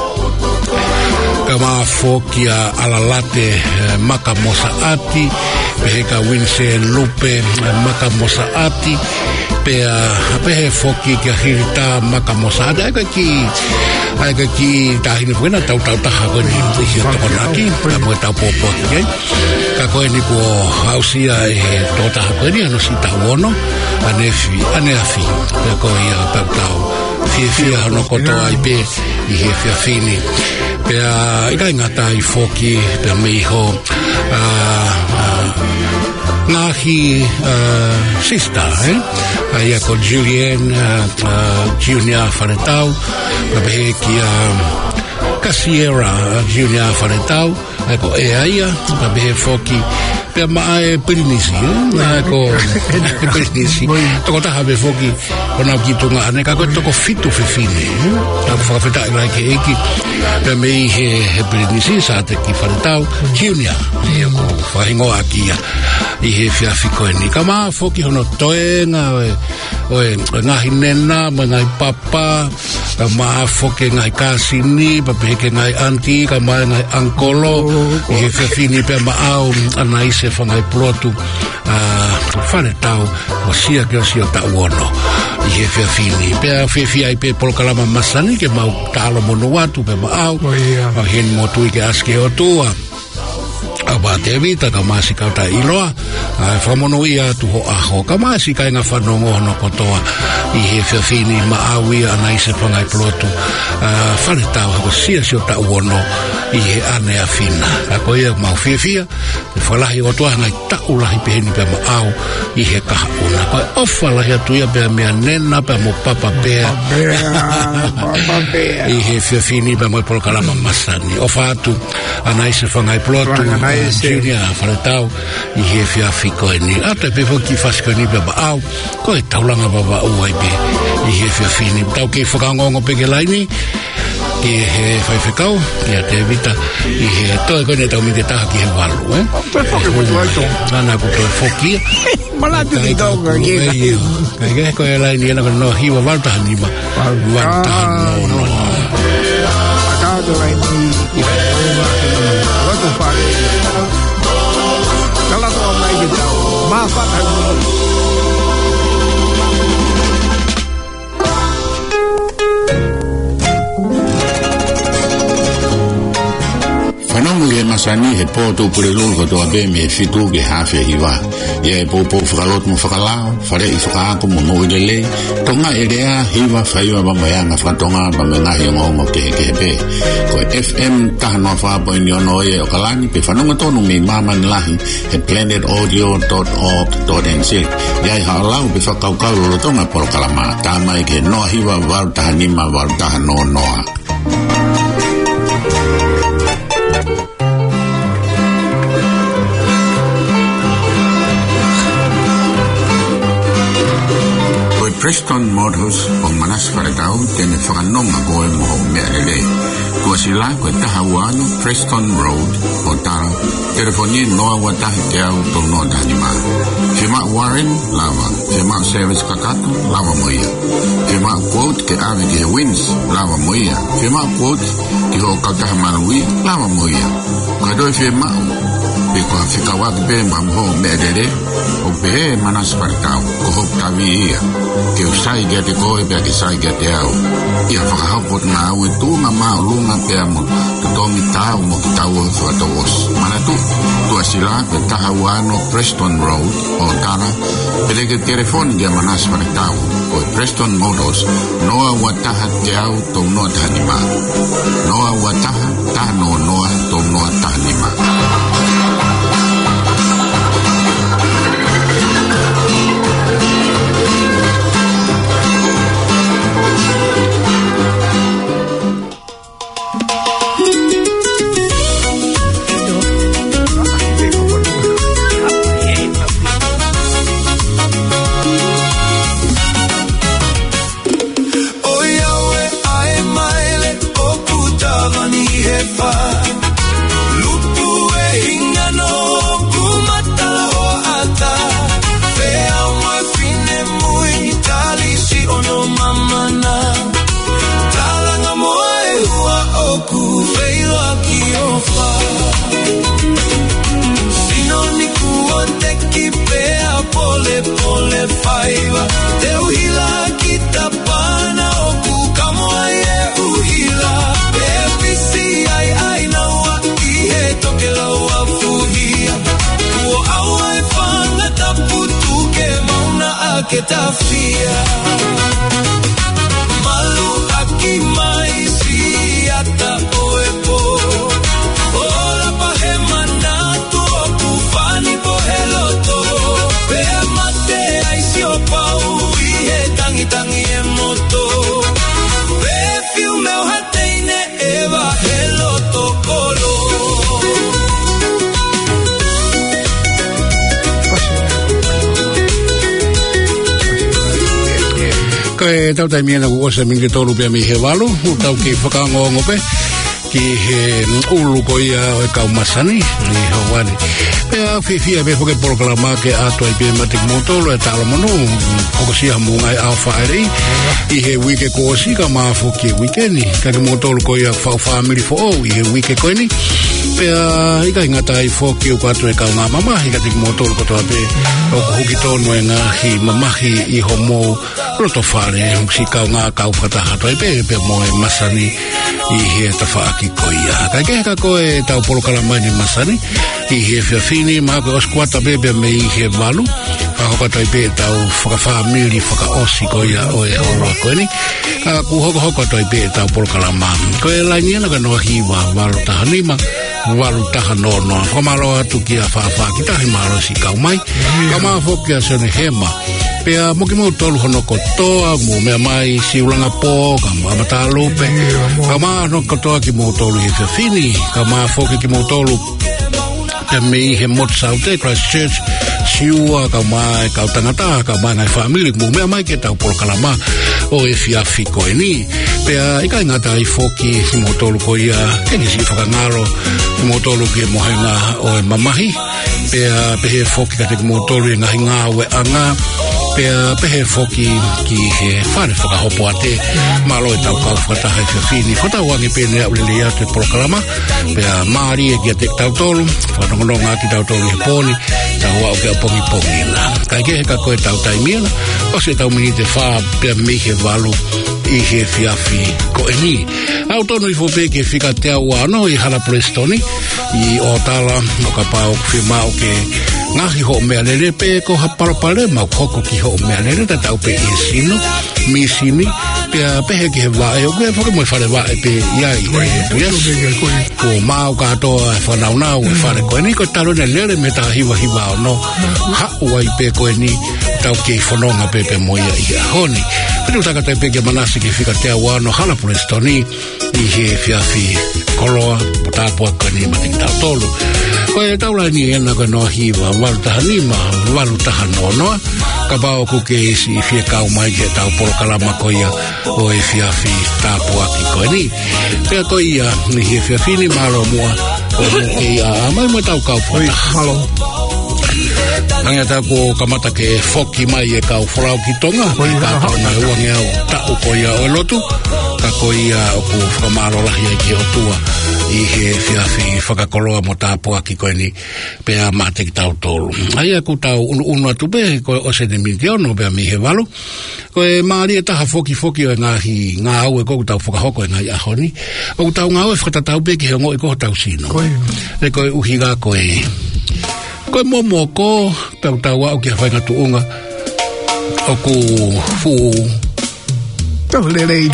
ka maa whokia alalate maka mosa ati pehe ka Winse Lupe maka mosa ati pea pehe whoki kia hirita maka mosa ati ai ka ki ai ka ki tahine puena tau taha ko ni hi tokonaki ka mo tau popo ki ka ko ni ko hausia to taha ko ni no sita wono ane afi ka ko ia tau fia no koto ai pe i he fia fini pe i ngata i foki pe miho ngahi sister ai ko Julian Junior Faretau ka be ki Casiera Junior Faretau ai ko ia ka be foki pe mai Pirinisi ko Pirinisi to ko taha be foki ona ki tunga ane ka ko to ko fitu fifine ta fa feta ai ke eki pe me he Pirinisi sa te ki Faretau Junior e ko fa hingo akia i he fia fiko ni kama foki hono toenga o ngahi nena ngai papa kama foki ngai kasini pape ke ngai anti kama ngai ankolo i he fia fini pe maau anai se fangai plotu Faretau o sia ke o sia ta uono i he fia fini pe fia i pe polkalama masani ke mau talo mono watu pe maau o hen motu i ke aske o tua aba te vita ka masi ka ta iloa famono ia tu ho aho ka masi ka nga fanongo no kotoa i he fini ma awi ana ise panga i plotu Faretau ko sia sio ta uono i he ane afina ko ia ma fia falahi o toa ngai ta ulahi peheni pe ma au i he ka una ko ofala ya tu ia pe me nena pe mo papa bea i he fini pe mo polkala masani ofatu ana ise panga i plotu Junior Faretau i he fia fiko ni ata pe foki fasko ni pe au ko e taulanga baba o ai pe i he fia fini tau ke fokangongo pe ke laini i he fai fikau ia te vita i he toi ko ne tau mi te taha ki he walu nana ko toi foki malatu ki tau ka ke ko e laini ena ko no hiwa waltaha nima waltaha no atado laini i watu pare kala to mai ki tau ma fa Whanongu he masani he pōtou pure lulu katoa be me fitu ke hawhia hiwa. Ia e pōpō whakalot mo whakalao, whare i whakaako mo mo ilele, tonga e rea hiwa whaiwa bambayanga whakatonga bame ngahi o ngongo te heke he pe. Ko FM tahanoa whaapo ini ono e o kalani pe whanonga tonu me mama nilahi he planetaudio.org.nz. Ia i haalau pe whakaukau lolo tonga polo kalama, tāmai ke noa hiwa waru tahanima waru tahanoa noa. Preston Motors o Manas Faretau tene whakanonga koe moho mea lele. Kua sila koe taha uano Preston Road o Tara, telefonie noa watahi te au tau noa tahanima. Whima Warren, lava. Whima Service Kakato, lava moia. Whima Quote ke ave ke he Wins, lava moia. Whima Quote ki ho kautaha marui, lava moia. Kua doi whima pe kua whikawaki pe mamho mea lele, o pe Manas Faretau, ko hok tawi ia. Ke usai kia te koe pia ke sai kia te au. Ia whakahapot ngā au e tūnga mao lunga pia mo te tomi tāu mo ki tau o whatawos. Mana tu, tua sila ke taha uano Preston Road o Tara, pele ke telefoni kia Manas Faretau, koe Preston Motors, noa wataha te au tau noa tahanima. Noa wataha, tahano noa tau noa tahanima. que tafia malu aki mai si ata oepo ora pahema na tu okufani poheloto pea mate aisio pau ihe tangi tangi emoto pe filme o hateine eva heloto kolo e tau tai miena ku ose mingi tolu pia mi he walu tau ki whakangongo pe ki he ulu ko ia o e kau masani ni hawani pea whiwhia me whake porokalama ke atua i pia matik motolo e tala manu hoko siha munga e alfa aerei i he wike ko osi ka maafo ki wikeni ka ke motolo ko ia whau family fo o i he wike ko ini pea ika ingata i whoki o kato e kau ngā mamahi ka tiki motolo kotoa pe o kuhuki tonu e ngahi mamahi i homo roto whare si kau ngā kau whatahato e pe mo e masani i he tawhaaki koia ka keha koe tau porokalama ni masani i he whiawhini maa koe oskuata bebe me i he walu whakokata i pe tau whakawhamiri whakaosi koia o e horoa koe ni ku hoko to i pe tau porokalama koe lainiena ka noa hiwa walu tahanima walu taha nono whamaro atu ki a whaafaki tahi maro si kau mai ka maa whoki a sene hema pea moki mo tolu hono kotoa mo mea mai si ulanga po ka mo amata lupe ka maa no kotoa ki mo tolu i whiawhini ka maa whoki ki mo tolu te mei he motsaute Christchurch siua ka mai ka tangata ka mai ngai family mo mea mai ke tau porokalama o e fiafi ko ni pea ika ngata i foki ki mo tolu ko ia ke ni si whakangaro ki mo tolu ki mohenga o e mamahi pea pehe foki ka te ki mo tolu e ngahi ngā we anga pea pehe foki ki he whare whakahopo ate malo e tau kau whataha i whiawhini whatawangi pene a ulele ia te porokalama pea maari e ki a te tau tolu whanongononga ki tau tolu he poni tau wau ke a pongi pongi na kai ke he ka koe tau taimiela o se tau mini te wha pea mi he walu i he fiafi ko e ni au tonu i fope ke whika te au ano i hala Prestoni i o tala o ka pao whimao ke ngahi ho mea lere pe ko haparapale mau hoko ki ho mea lere ta tau pe i sino mi sini pea pehe ki he wae o kue whake moi whare wae pe iai ko mau katoa e whanaunau e whare koe ni ko taro ne lere me ta hiwa hiwa o no hau ai pe koe ni tau ki whanonga pe pe moia i a honi Penu takata e peke manasi ki whika te awano hala Prestoni i he fiafi koloa potapua kani matiki tau tolu koe taula ni ena koe noa hiwa walu taha nima walu taha nonoa ka bao kuke isi i fie kau mai ke tau porokalama koia o e fiafi tapua ki koe ni pea koe ia ni he fiafi ni malo mua o muke ia mai mo tau kau potaha malo Angata ko kamata ke foki mai e kau whorau ki tonga ka tona uange au tau ko ia o lotu ka ko ia o ku whakamaro lahi e ki o tua i he whiawhi whakakoloa mo tāpua ki koe ni pea mate ki tau tolu ai aku tau unu atu pe ko o se ne minti ono pea mi he walu ko e maari e taha foki o e ngā au e koku tau whakahoko e ngai ahoni o tau ngā au e whakatatau pe ki he ngo e koho tau sino e koe uhiga koe koe momo ko tau au ki hawhainga tuunga o ku fu tau lelei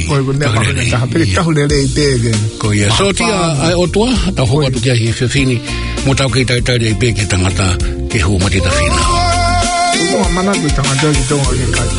pege ko ia so tia ai otua tau hoka tu kia hi whiawhini mo tau kei tai rei pege tangata ke hu matita whina uko mana ki tangata ki tonga ke kai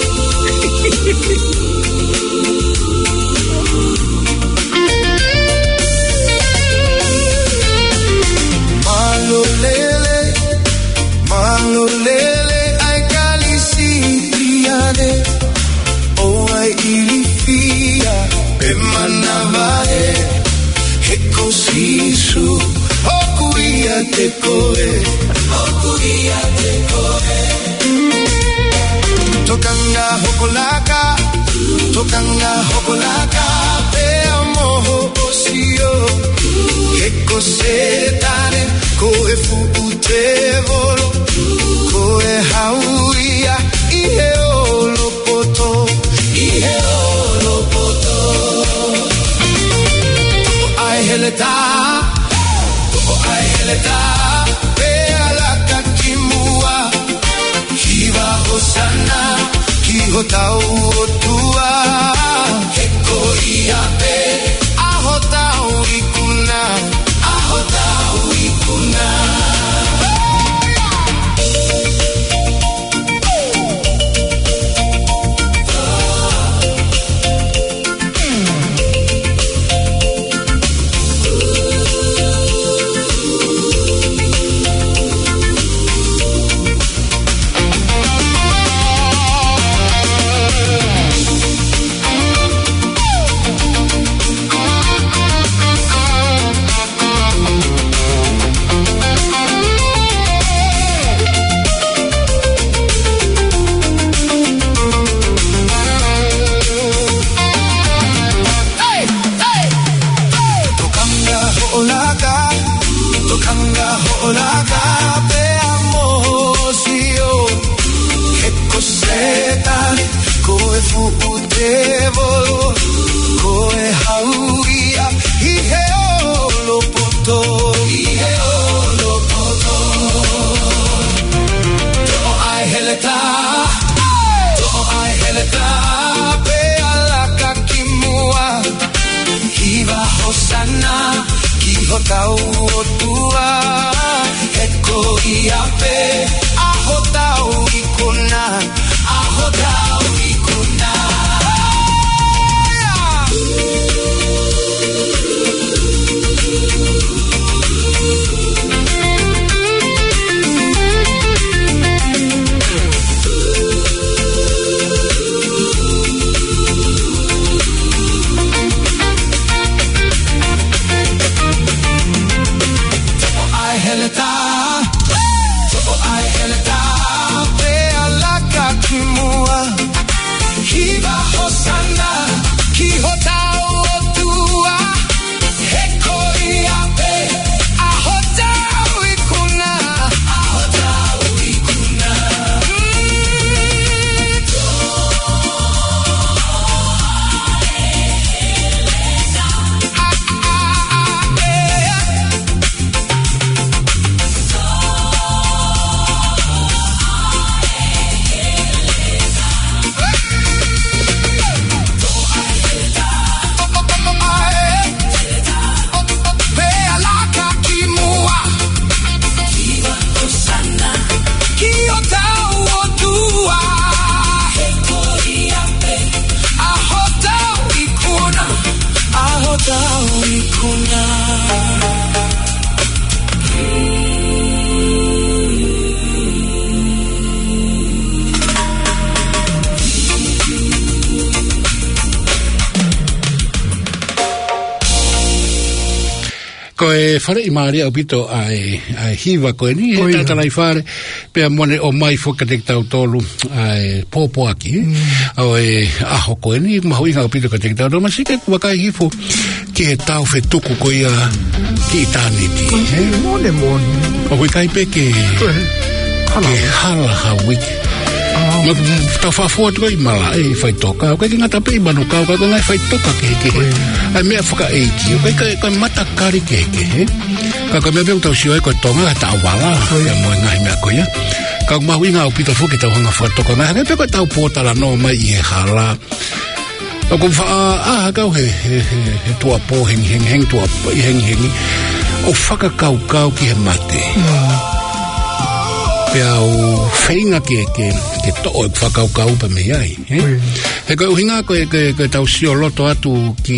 Malolele ai kalisi piade o ai ilifia pe manavae he kosisu okuia te koe tokanga hokolaka pe amoho osio he kosetare koe fuute volo koe hauia ihe olopoto ai heleta pe alaka kimua hiva hosan ho tau o tua he ko ia pe aho tau I kuna Tau o tua he ko ia pe aho tau I kuna aho tau I kuna Whare I maari au pito ai hiwa koe ni he tātalai whare pia mone o mai whakatek tau tolu ai pōpō aki au aho koe ni mahu inga au pito katek tau tolu masike wakai hifo ki he tau whetuku koe ia ki tāniti mone o koe kai pe ke hala hawiki ma tau whafua tuka I mala whai toka o kai ngata pe I manu kau kai ngai whai toka ke ai mea whaka eiti o kai mata kari ke ka mea peo tau sioi koe tonga ka tau wala ka moe ngai mea koe ia ka mahu inga au pito fuki tau hanga whatoka ngai hanga peo koe tau pōtala no mai I he hala o kum wha kau he tua pō heng tua heng o whaka kau ki he mate pea o whainga ke to'o e whakau pa me ai he koe uhinga koe tau sio loto atu ki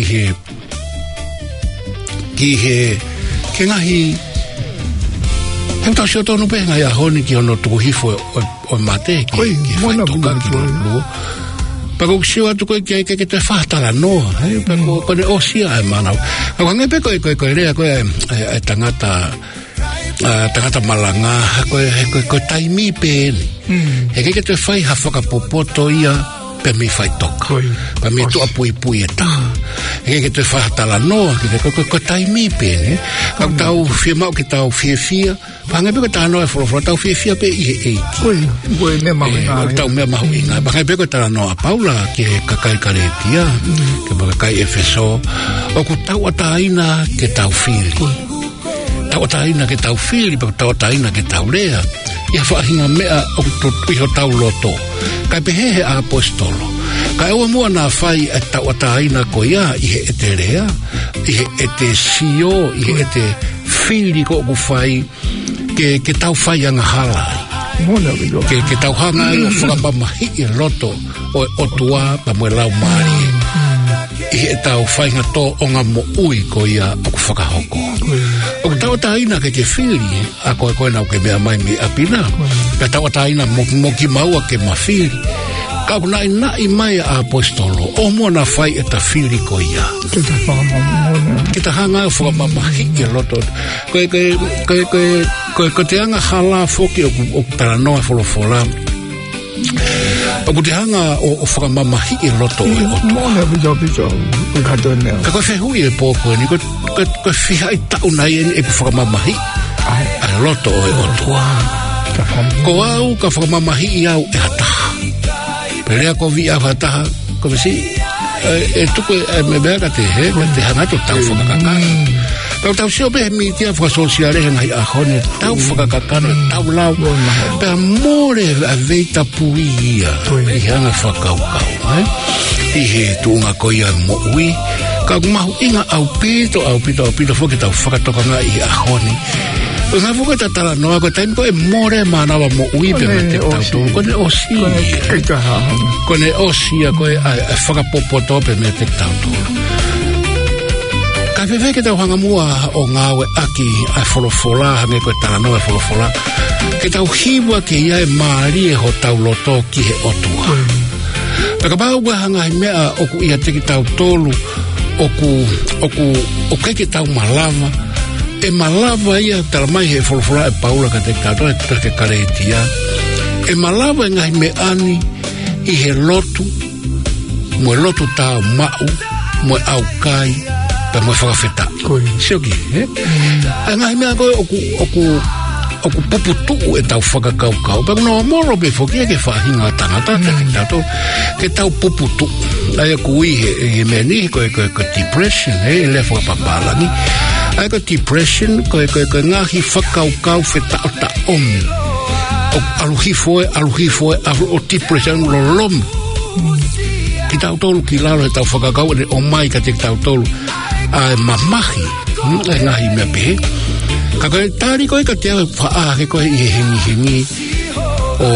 he ke ngahi he tau sio tonu pe ngai ahoni ki ono tuku hifo o mate ki whaitoka ki luo pako sio atu koe ke te whaatara noa pako kone osia e manau ako hange pe koe rea koe e tangata malanga koe taimi pe he ke te whai ha whakapopoto ia pe mi whai toka pa mi tua pui e ta he ke te whaatala noa ki te koe taimi pe kau tau whia mau ki tau whia pangai pe ko ta no e foro tau whia pe I e koe me mahu inga tau me mahu inga pangai pe ko ta no a Paula ke kakai karetia ke kakai efeso o ku tau ataina ke tau whiri tau taina ke tau whiri pa tau taina ke tau rea ia whaahinga mea o iho tau loto. Kai pehehe a apostolo. Kai ua mua nā whai e tau ataina ko ia i he ete rea, i he ete sio, i he ete whiri ko ku whai, ke tau whai anga halai. Ke tau hanga i o whakapamahi i loto o e otua pa mwe lau maari. I he tau whainga tō o ngā mo ui ko ia o ku whakahoko. O ku tau ataina ke whiri, a koe koe nau ke mea mai mi apina, pe tau ataina mo ki maua ke mawhiri. Ka ku nai mai a apostolo, o mua na whai e ta whiri ko ia. Kita hanga o whakamamahi i loto. Ko te anga hala whoki o paranoa wholofola. O ku te hanga o whakamamahi i loto e otua. Ka koe whehui e pōko ni, koe whiha i tau nei e ku whakamamahi a loto e otua. Ko au ka whakamamahi i au e hataha. Pelea ko vi a hataha, ko visi, e tuku e me bea ka te hangato tau whakakakana. Tau sio behe mi tia whakasosiare he ngai ahone, tau whakakakana, tau lau. Pea more a veita pui ia, i hanga whakaukau. I he tuunga koia mo ui, ka kumahu inga au pito, whoki tau whakatokanga i ahone. Nga fuka ta tala noa ko taimi ko e more manawa mo ui pe me te tau ko ne osia ko ne osia ko e whakapopoto pe me te tau ka whewhe ke tau hanga mua o ngawe aki a wholofola hange ko e tala noa e wholofola ke tau hiwa ke ia e maari e ho tau loto ki he otua ka pau ua hanga i mea oku ia teki tau tolu oku keke tau malava e malava ia talamai he wholofola e paula ka te kato e ke kareitia e malava e ngai me ani i he lotu mo e lotu tau mau mo e au kai pa mo e whakawheta sioki e ngai mea koe oku puputu e tau whakakaukau pa kuna moro be whoki e ke whahinga tangata ke tau puputu ai e kui he meni koe depression e le whakapapalangi ai ko depression ko ngahi whakaukau wheta o ta omi o aluhi foe o depression lo lom ki tau tolu ki lalo he tau whakakau e o mai ka te tau tolu a mamahi e ngahi mea pehe ka koe tari koe ka te au whaahe koe i he hengi o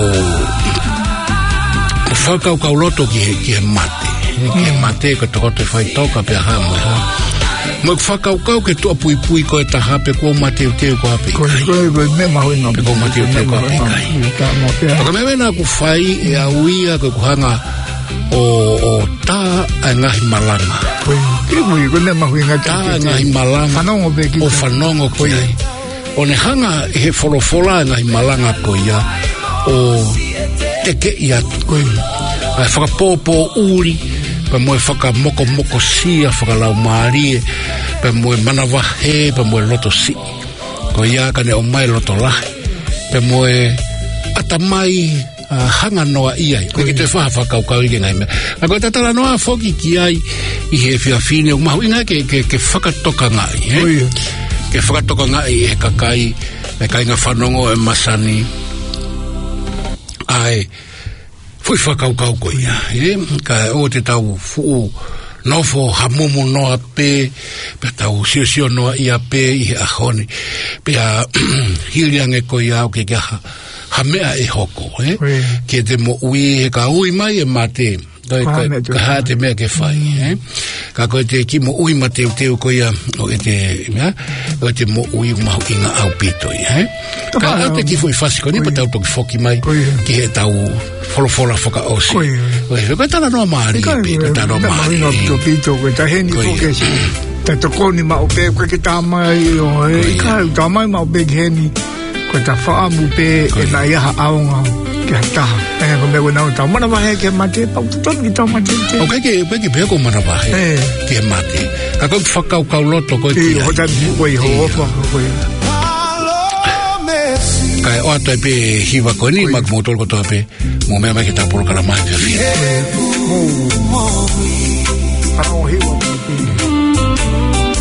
whakaukau loto ki he mate ko toko te whaitoka pe aha mo ha mo whakaukau ke tua pui ko e taha pe kua mateu teo ko hape ko me mahui no pe kua mateu teo ko hape kai ka me wena ku whai e auia ko kuhanga o ta a ngahi malanga ko me mahui nga ta a ngahi malanga o whanongo ko ia o ne hanga he wholofola a ngahi malanga ko ia o teke ia a whakapopo uri pa moe whaka moko sia whaka lau maarie pa moe manawahe pa moe loto si ko ia ka ne o mai loto lahi pa moe atamai hanga noa iai ko ki te whakaukau ike ngai mea a koe tatala noa whoki ki ai i he whiawhine o mahu inga ke whakatoka ngai ke whakatoka ngai e kakai e kai ngā whanongo e masani ai fui whakaukau ko ia ka o te tau fuu nofo hamumu noa pe tau sio noa ia pe i ahone pe a hiliange ko ia o ke ha mea e hoko ke te mo ui ka ui mai e mate ka hate mea ke whai ka koe te ki mo ui mateu teo ko ia o e te mo ui mahu ki ngā au pito ka ate ki fui whasiko ni pa tau toki whoki mai ki he tau wholofola whaka osi koe tala noa maari koe tala noa maari koe ta heni whokesi ta tokoni ma o pe koe ke tā mai o tā mai ma o pe ki heni koe ta whaamu pe e na iaha aonga ke taha e ko me wena o tau mana wahe ke mate pau tuton ki tau mate o ke pea ko mana wahe ke mate ka koe whakaukau loto koe ki ai ho tani koe ho ofa koe kai o ato e pe hiwa koe ni mak motol ko toa pe mo mea mai ke tā polo kala mai pia fia parao hiwa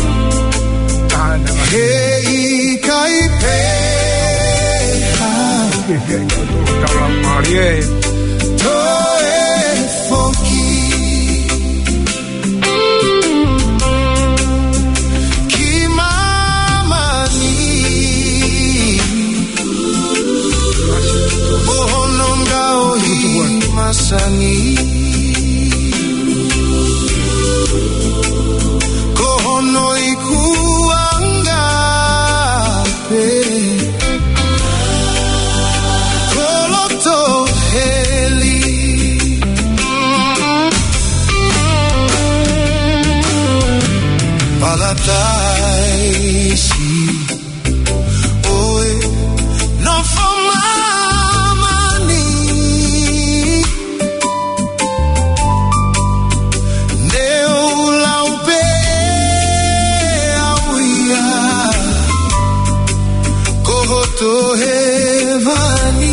hei kai pe palataisi oe no famamani neo laupe auia kohoto hevani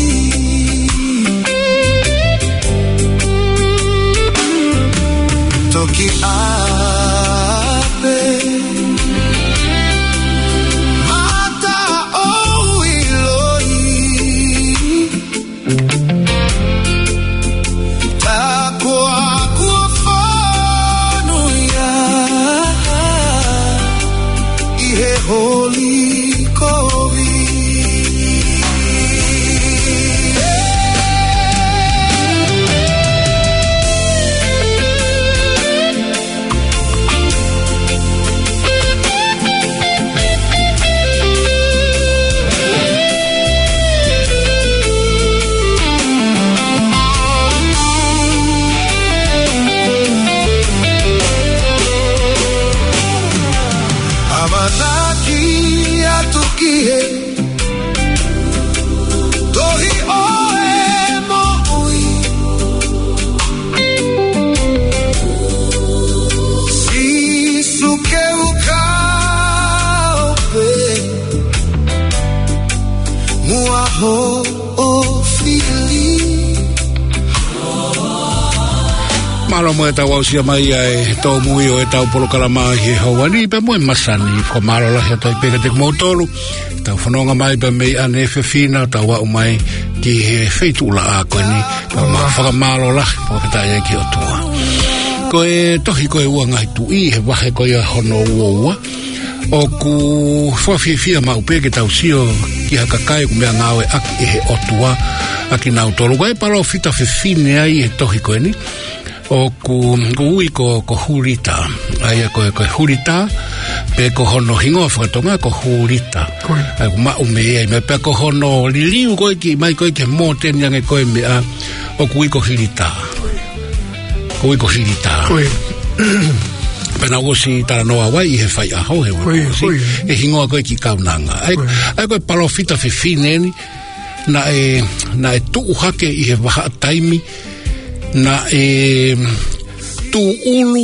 toki ape mata o iloi takwa kuafanu ya ihe holy kovi tohi oe mo'ui si suke ukaupe muaho o fili Malo mo e tau au sia mai ai tau mui o e tau polokalama he hauani pe mo e masani ko malo la he tau pega te motolu tau whanonga mai pe mei ane fefina tau au mai ki he feitu ula a koe ni pa ma whakamalo la po kata e ki o tua ko e tohi ko e ua ngai tu i he wahe ko ia hono ua o ku whawhiwhia mau pege tau sio ki hakakai ku mea ngāwe aki e he o tua aki nau tolu ko e palo fita fefine ai he tohi ko e ni o ku ui ko hurita ai ko hurita pe ko hono hingo whakatonga ko hurita ai ku mau me ai me pe ko hono liliu ko ki mai ko ke mo ten yang ko me a o ku ui ko hirita pena o si tara noa wai he fai a hau he e hingo ko ki kaunanga ai ko palofita fe fineni na e tu hake i he waha taimi na tu ulu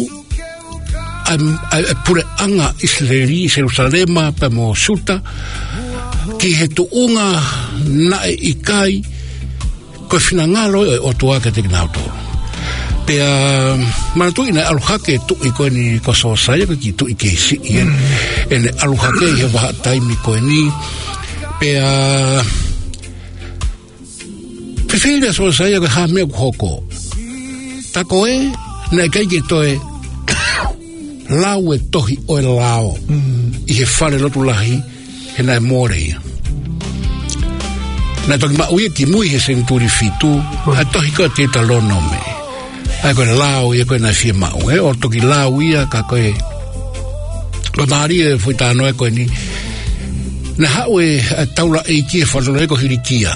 pure anga Israeli Jerusalema pa mo suta ki he tu unga na ikai ko finangalo o tua ke te nauto pe manatu ina aluhake tu iko ni ko so saya ki tu ike si en aluhake he va taimi ko ni pe prefere so saya que ha me hoko takoe na kai ki toe lau e tohi o e lao i he whare lotu lahi he nai more na toki ma uia ki mui he senturi fitu a tohi koe te talono me a koe lao i koe nai fie mau o toki lau ia ka koe koe maari e fui tāno e koe ni na hau e taula e ki e whanolo e ko hirikia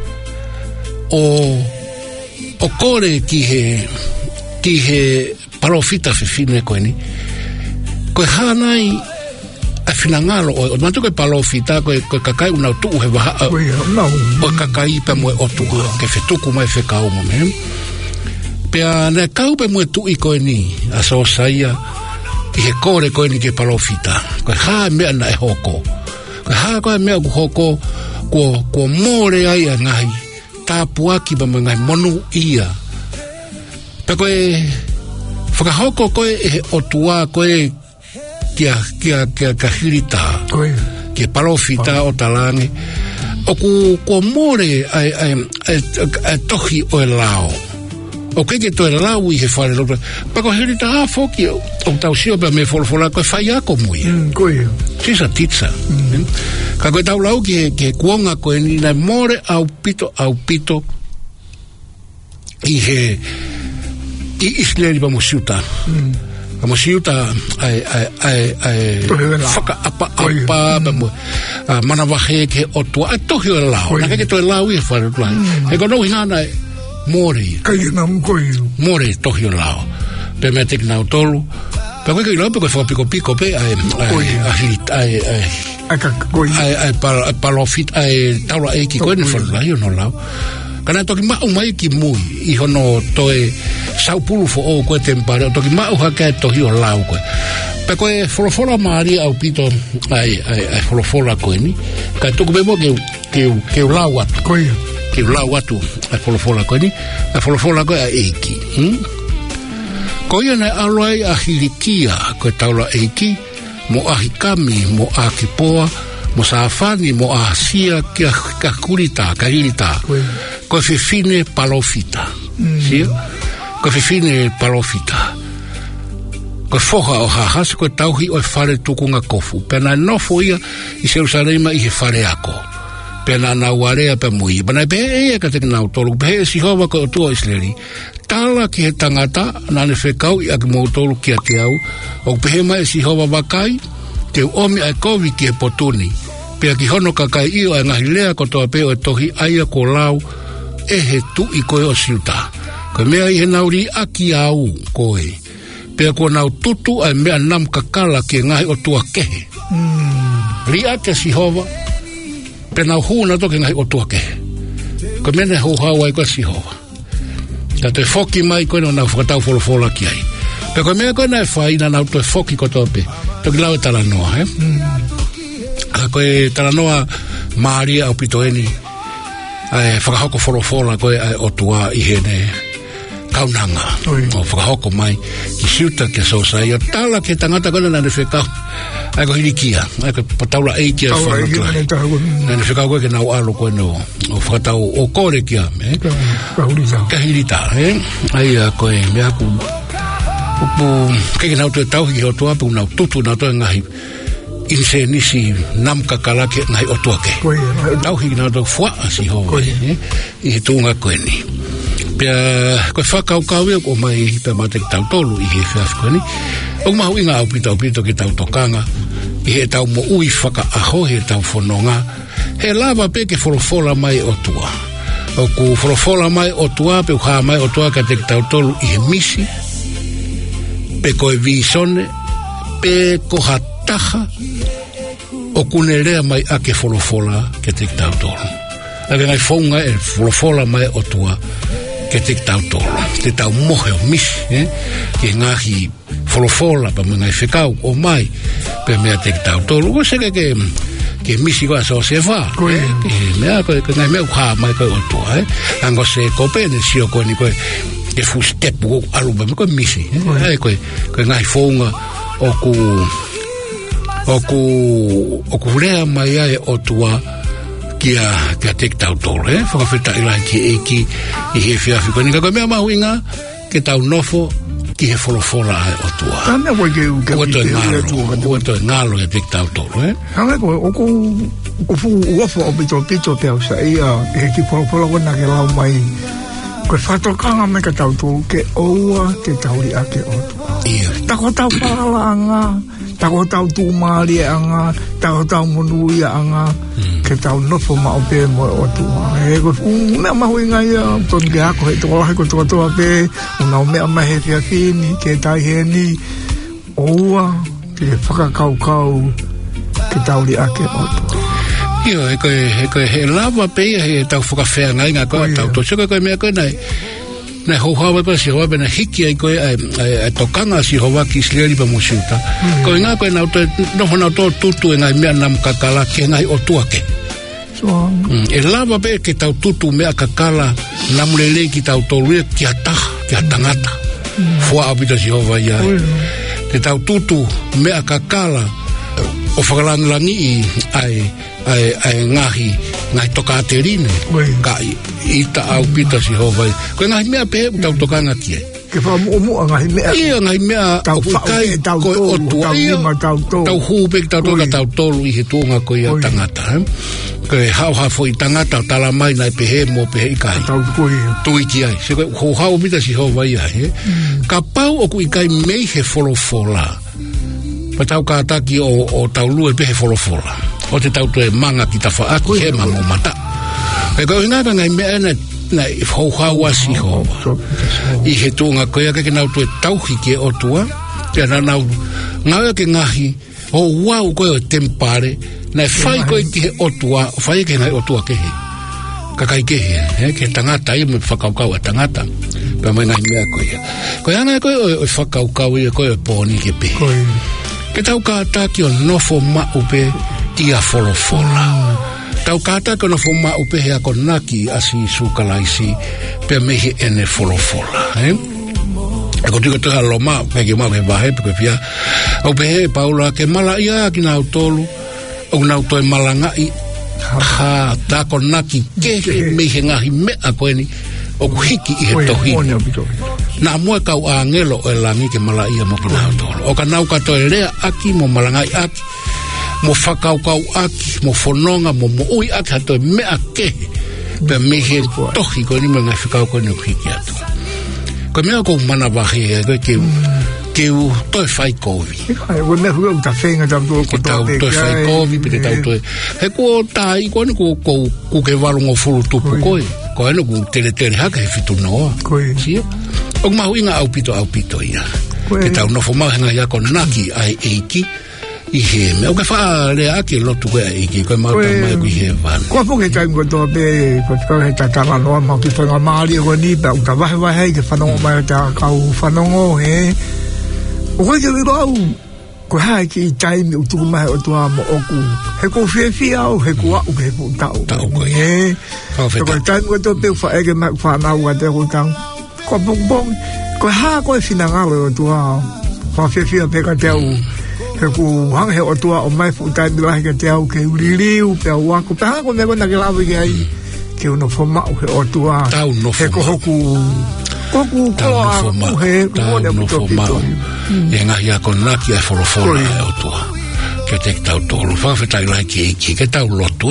o kore ki he palofita fefine koe ni koe hanai a finangalo o mantu koe palofita koe kakai una tu he waha o kakai pe moe otu ke fetuku mai fekau mo me pea ne kau pe moe tu i koe ni a so saia i he kore koe ni ke palofita koe ha mea na e hoko koe ha koe mea ku hoko ko more ai a ngai tapuaki ba ngai monu ia pe koe whakahoko koe e otua koe kia kahirita kia palofita o talange o ko more ai tohi o e lao o ke to e lao i he whare lopa pa ko hirita a foki o tau sio pa me folfola koe whai ako mui sisa titsa ka koe tau lau ki kuonga koe ni nai more au pito i he i Israeli pa mosiuta pa mosiuta ai whaka apa mana wahe ke o tua a tohi o lao na ke to e lao i whare tua he kono hingana more kai na mkoi more tohi o lao pe me te kinau tolu pe koe ki lope koe whakapiko pe ai palofit ai taula e ki koe ni whanulai o no lau kana toki mau mai ki mui i hono toe saupulu fo o koe tempare toki mau hake tohi o lau koe pe koe wholofola maari au pito ai wholofola koe ni kai tuku bemo ke lau atu koe ke lau atu ai wholofola koe ni ai wholofola koe a eiki koe nei aloai a hirikia koe taula eiki mo ahikami mo akipoa mo saafani mo asia ka kurita ka hirita ko fifine palofita sia ko fifine palofita ko foha o hahas ko tauhi o fare tukunga kofu pena no foia i Jerusalema i he fare ako pena na warea pe mui bana be e ka te na tolu be si hova ko tu Israeli tala ki he tangata na ne fekau i ak mo tolu ki atiau o pehema e si hova bakai te omi ai kovi ki he potuni pea ki hono kakai io a ngahi lea ko toa peo e tohi aia ko lau e he tu i koe o siuta ko mea i he nauri aki au koe pea ko nau tutu ai mea nam kakala ki ngahi o tua kehe ria te si hova pe nau huna toke ngahi o tua kehe ko mene hou hau ai koe si hova ka te foki mai koe no nau whakatau wholofola ki ai pe ko mea koe nai whaina nau toi foki ko toa pe toki lau e tala noa koe taranoa maaria au pitoeni ai whakahoko wholofola koe ai otua i hene kaunanga o whakahoko mai ki siuta ke sosai o tala ke tangata kona nane whekau ai ko hirikia ai ko pataula eiki a whanaklai nane whekau koe ke nau alo koe no o whakatau o kore ki ame ka hirita ai koe mea ku upu keke nau tue tauhi ki otua pu nau tutu nau toe ngahi inse nisi nam kakalake ngai otuake tauhi na do fua si ho i he tunga koe ni pia koe whakau kawe o mai pe mate ki tau tolu i he whiaf koe ni o mahu inga au pito ki tau tokanga i he tau mo ui whaka aho he tau whanonga he lava pe ke wholofola mai otua o ku wholofola mai otua pe uha mai otua ka te ki tau tolu i he misi pe koe visone pe koha taha o kunerea mai ake wholofola ke te tau tolu. Ake ngai whaunga e wholofola mai o tua ke te tau tolu. Te tau mohe o misi, ke ngahi wholofola pa mga i whekau o mai pe mea te tau tolu. Ko seke ke misi koa so se wha. Mea koe ngai mea uha mai koe o tua. Ango se kope ne sio koe ni koe ke fustepu o aluba me koe misi. Koe ngai whaunga o ku rea mai ai o tua kia te tau tolu whakawheta ila ki eki i he whiawhi koe nika koe mea mahuinga ke tau nofo ki he wholofola ai o tua tana koe ke ua toi ngalo e te tau tolu hanga koe o ku uafo o pito te au sa ia he ki wholofola kona ke lau mai koe whatokanga me ka tau tolu ke oua te tauri ake o tua tako tau whalanga tako tau tūmāri anga, tako tau monui anga, ke tau nofo ma o pē mo o tua. E ko mea mahui ngai a, tonu ke hako he toko lahi ko toa pē, una o mea mahe fia kini, ke tai heni, oua, ke whakakau, ke tauri ake o tua. Io, he lava pē, he tau whakawhea ngai ngā koe, tau to koe mea koe nei, nei houhawa pa si hoa pena hiki ai koe ai tokanga si hoa ki Israeli pa musiuta koe ngā koe noho nau tō tutu e ngai mea nam kakala ke ngai o tuake e lava pe ke tau tutu mea kakala namulele ki tau tolue ki ataha, ki atangata fua apita si hoa ia te tau tutu mea kakala o whakalangilangi ai ngahi ngai toka aterine kai ita au pita si hovai koe ngahi mea pehe tau tokanga kie ke whamu ngahi mea ia ngahi mea tau whakai koe otua tau hupek tau toka tau tolu i he tuonga koe a tangata koe hau fo i tangata tala mai nai pehe mo pehe i kai tui ki ai se koe hau pita si hovai ai ka pau o kui kai mei he wholofola pa tau ka ataki o tau lue pehe wholofola o te tau tue manga ki ta whaaki he mamo mata e koe ngā ngai mea nei hauhaua si hoa i he tūnga koe ake ke nau tue tauhi ke o tua Pea nanau, ngau ke ngahi, o wau koe o tempare, na fai koe ki he otua, fai ke ngai otua ke he. Kakai ke he, ke tangata, ia me whakaukau a tangata. Pea mai ngai mea koe. Koe anga koe o whakaukau ia koe o pōni ke pe. Ke tau kātā ki o nofo mau pe ia folofola. Tau kātā ki o nofo mau pe he ako naki asi sukalaisi, pea mehi ene folofola. Ako tiko tuha lo mau, peki mau ke vahe, peke pia. Au pe he paula ke mala ia ki nau tolu, au nau toi malangai, ha, tako naki kehe mehi ngahi mea koeni, o kuhiki i he tohini. Na mua kau a ngelo o langi ke mala ia mo ki nau tolu. O ka nau katoe rea aki, mo malangai aki, mo whakaukau aki, mo whanonga, mo ui aki, hatoe mea kehe, pe mehe tohi koeni mo ngai whakau koeni o kuhiki atu. Ko mea ko mana wahi e koe keu toi whai kovi. Koe mea hua uta whenga tam tō ko tō toi whai kovi, pite tau toi. He ko tai koe ni ko ke walungo fulu tupu koe. Koe ni ko tere haka he fitu noa. Koe. Sia. O mahu inga au pito ia. Ke tau nofo mau henga ia ko naki ai eiki. I he mea. O ke wha lea aki lotu koe ai eiki. Koe mau tau mai kui he vana. Koe po ke tai ko tō pe, ko te kau he tatara noa mau ki whainga maari ko ni, pa uta wahe hei ke whanongo mai o te kau whanongo he. O koe ke wero au, ko hae ki i taimi utuku mahe o tua mo oku. He ko whiawhia au, he ko au ke he po tau. Tau koe. He koe taimi ko tō pe whaege mai whanau a te hutang. Ko pong, ko haa koe whinangalo o tua. Whiawhia pe ka te au. He ko hanga he o tua o mai fu taimi lahi ka te au ke uririu, pe au wako. Pe haa ko mea kona ke lawe ke ai. Ke uno whamau he o tua. Tau no whamau. He ko hoku... Koku koa aku he kuone muto pito. E ngahi a konaki e wholofola e o tua. Ke te tau tolu. Whawhetai lai ki eiki. Ke tau lotu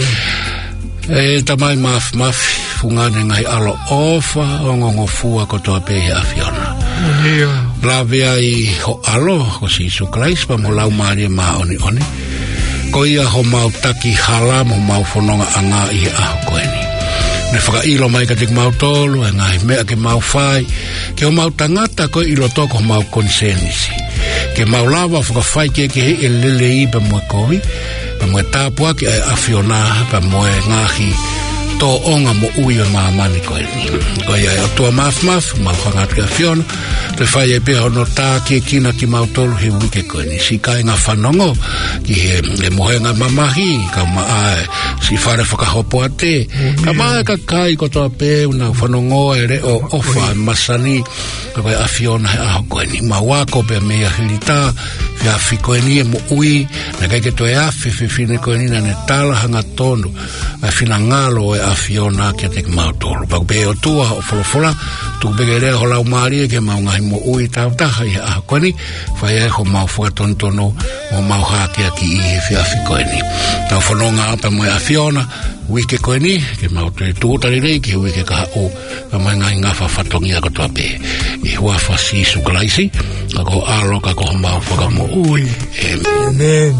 e. Tamai mafi. Fungane ngahi alo ofa o ngongo fua ko toa pehe a Fiona. Lavea i ho alo ko si Isu Christ pa mo lau maari ma oni. Ko ia ho mau taki hala mo mau whanonga anga i he aho koeni. Ne whakailo mai ka te mau tolu, e ngai mea ke mau whai, ke o mau tangata koe ilo toko mau konsenisi. Ke mau lawa whakawhai ke he e lele i pa mwe kovi, pa mwe tāpua ki ai awhiona, pa mwe ngahi tō onga mo ui o maamani koe ni. Koe ai o tua maf, mau whangat ke awhiona, te whai e peho no tā ki kina ki mau tolu he wike koe ni. Si kai ngā whanongo, ki he mohenga mamahi, ka maae, si whare whakahopo a te, ka maae ka kai ko toa peu na whanongo e re o ofa masani, ka koe awhiona he aho koe ni. Ma wako pe mea hilita, whia whi koe ni e mo ui, na kai ke toe awhi whiwhine koe ni na ne tala hanga tonu, a whina ngalo e awhiona ki a te mau tolu. Pau pe o tua o wholofola, tu bege rea ho lau maari e ke mau ngahi mo ui tau taha i aho koe ni, whai e ho mau whakatontono, mo mau hake a ki i he whia whi koe ni. Tau whanonga apa mo e awhiona, wike koe ni, ke mau te tūtari rei, ke wike ka o, ka mai ngai ngā whawhatongi a katoa pe. I hua whasi Isu Kalaisi, ka ko alo, ka ko mau whakamo ui. Amen.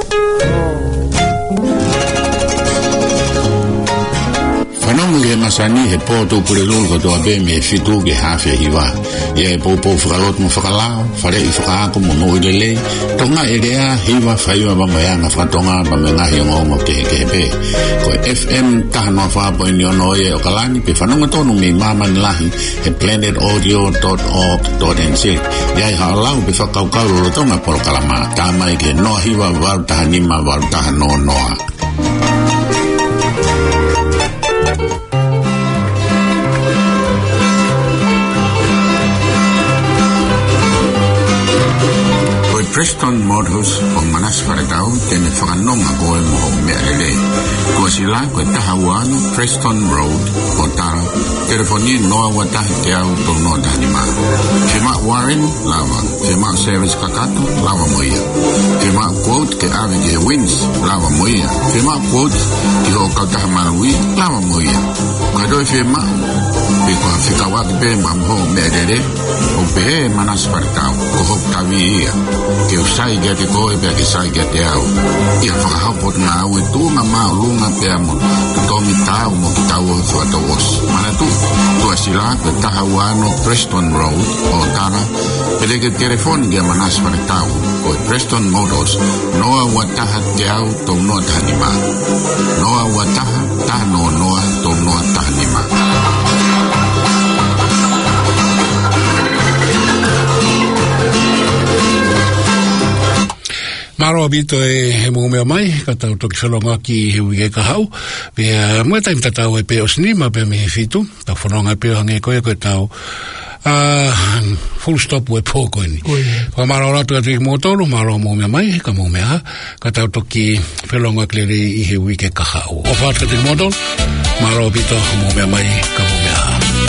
Whanonga ke masani he pōtō pure lulu katoa pe me fitu ke hawhia hiwa. Ia e pōpō whakalot mo whakalao, whare I whakaako mo no ilele, tonga e rea hiwa whaiwa ba mai anga whakatonga ba me ngahi o ngongo ke he pe. Ko FM tahanoa whapo ini ono e o kalani pe whanonga tonu me mamani lahi he planetaudio.org.nz. Ia e haalau pe whakaukau lo tonga poro kalama, tāmai ke noa hiwa waru taha nima waru taha noa. Preston Modus o manas faretau tene whakanonga koe moho mea lele. Kua sila koe tahawana Preston Road o Tara, telefonie noa watahi te au to noa tahanima. Fema Warren lava, fema Service Kakato lava moia. Fema quote ke Avige Wins lava moia. Fema quote ki ho kautaha marui lava moia. Kadoi fema, pe ko fika wa pe mamho me dere o pe manas partau ko hop tavi ke usai ge te ko pe ke sai ge te au ia fa ha pot na u tu ma ma lunga pe amo to mi tau mo ki tau so to os mana tu asila ke tahawano Preston Road o tara ele ke telefon ge manas partau ko Preston Motors noa wataha te au to no tanima noa wataha ta no noa to no tanima Maro abito he mo mea mai, ka tau toki whanonga ki he ui e ka hau. Pea mua taim tatau e peo sinima pea me he fitu. Tau whanonga peo hange koe tau full stop we po koe ni. Ka maro ratu atu i mo tolu, maro mo mea mai, ka mo mea ha. Ka tau toki whanonga kleri i he ui ke ka hau. O whaat ka te mo tolu, maro abito mo mea mai, ka mo mea ha.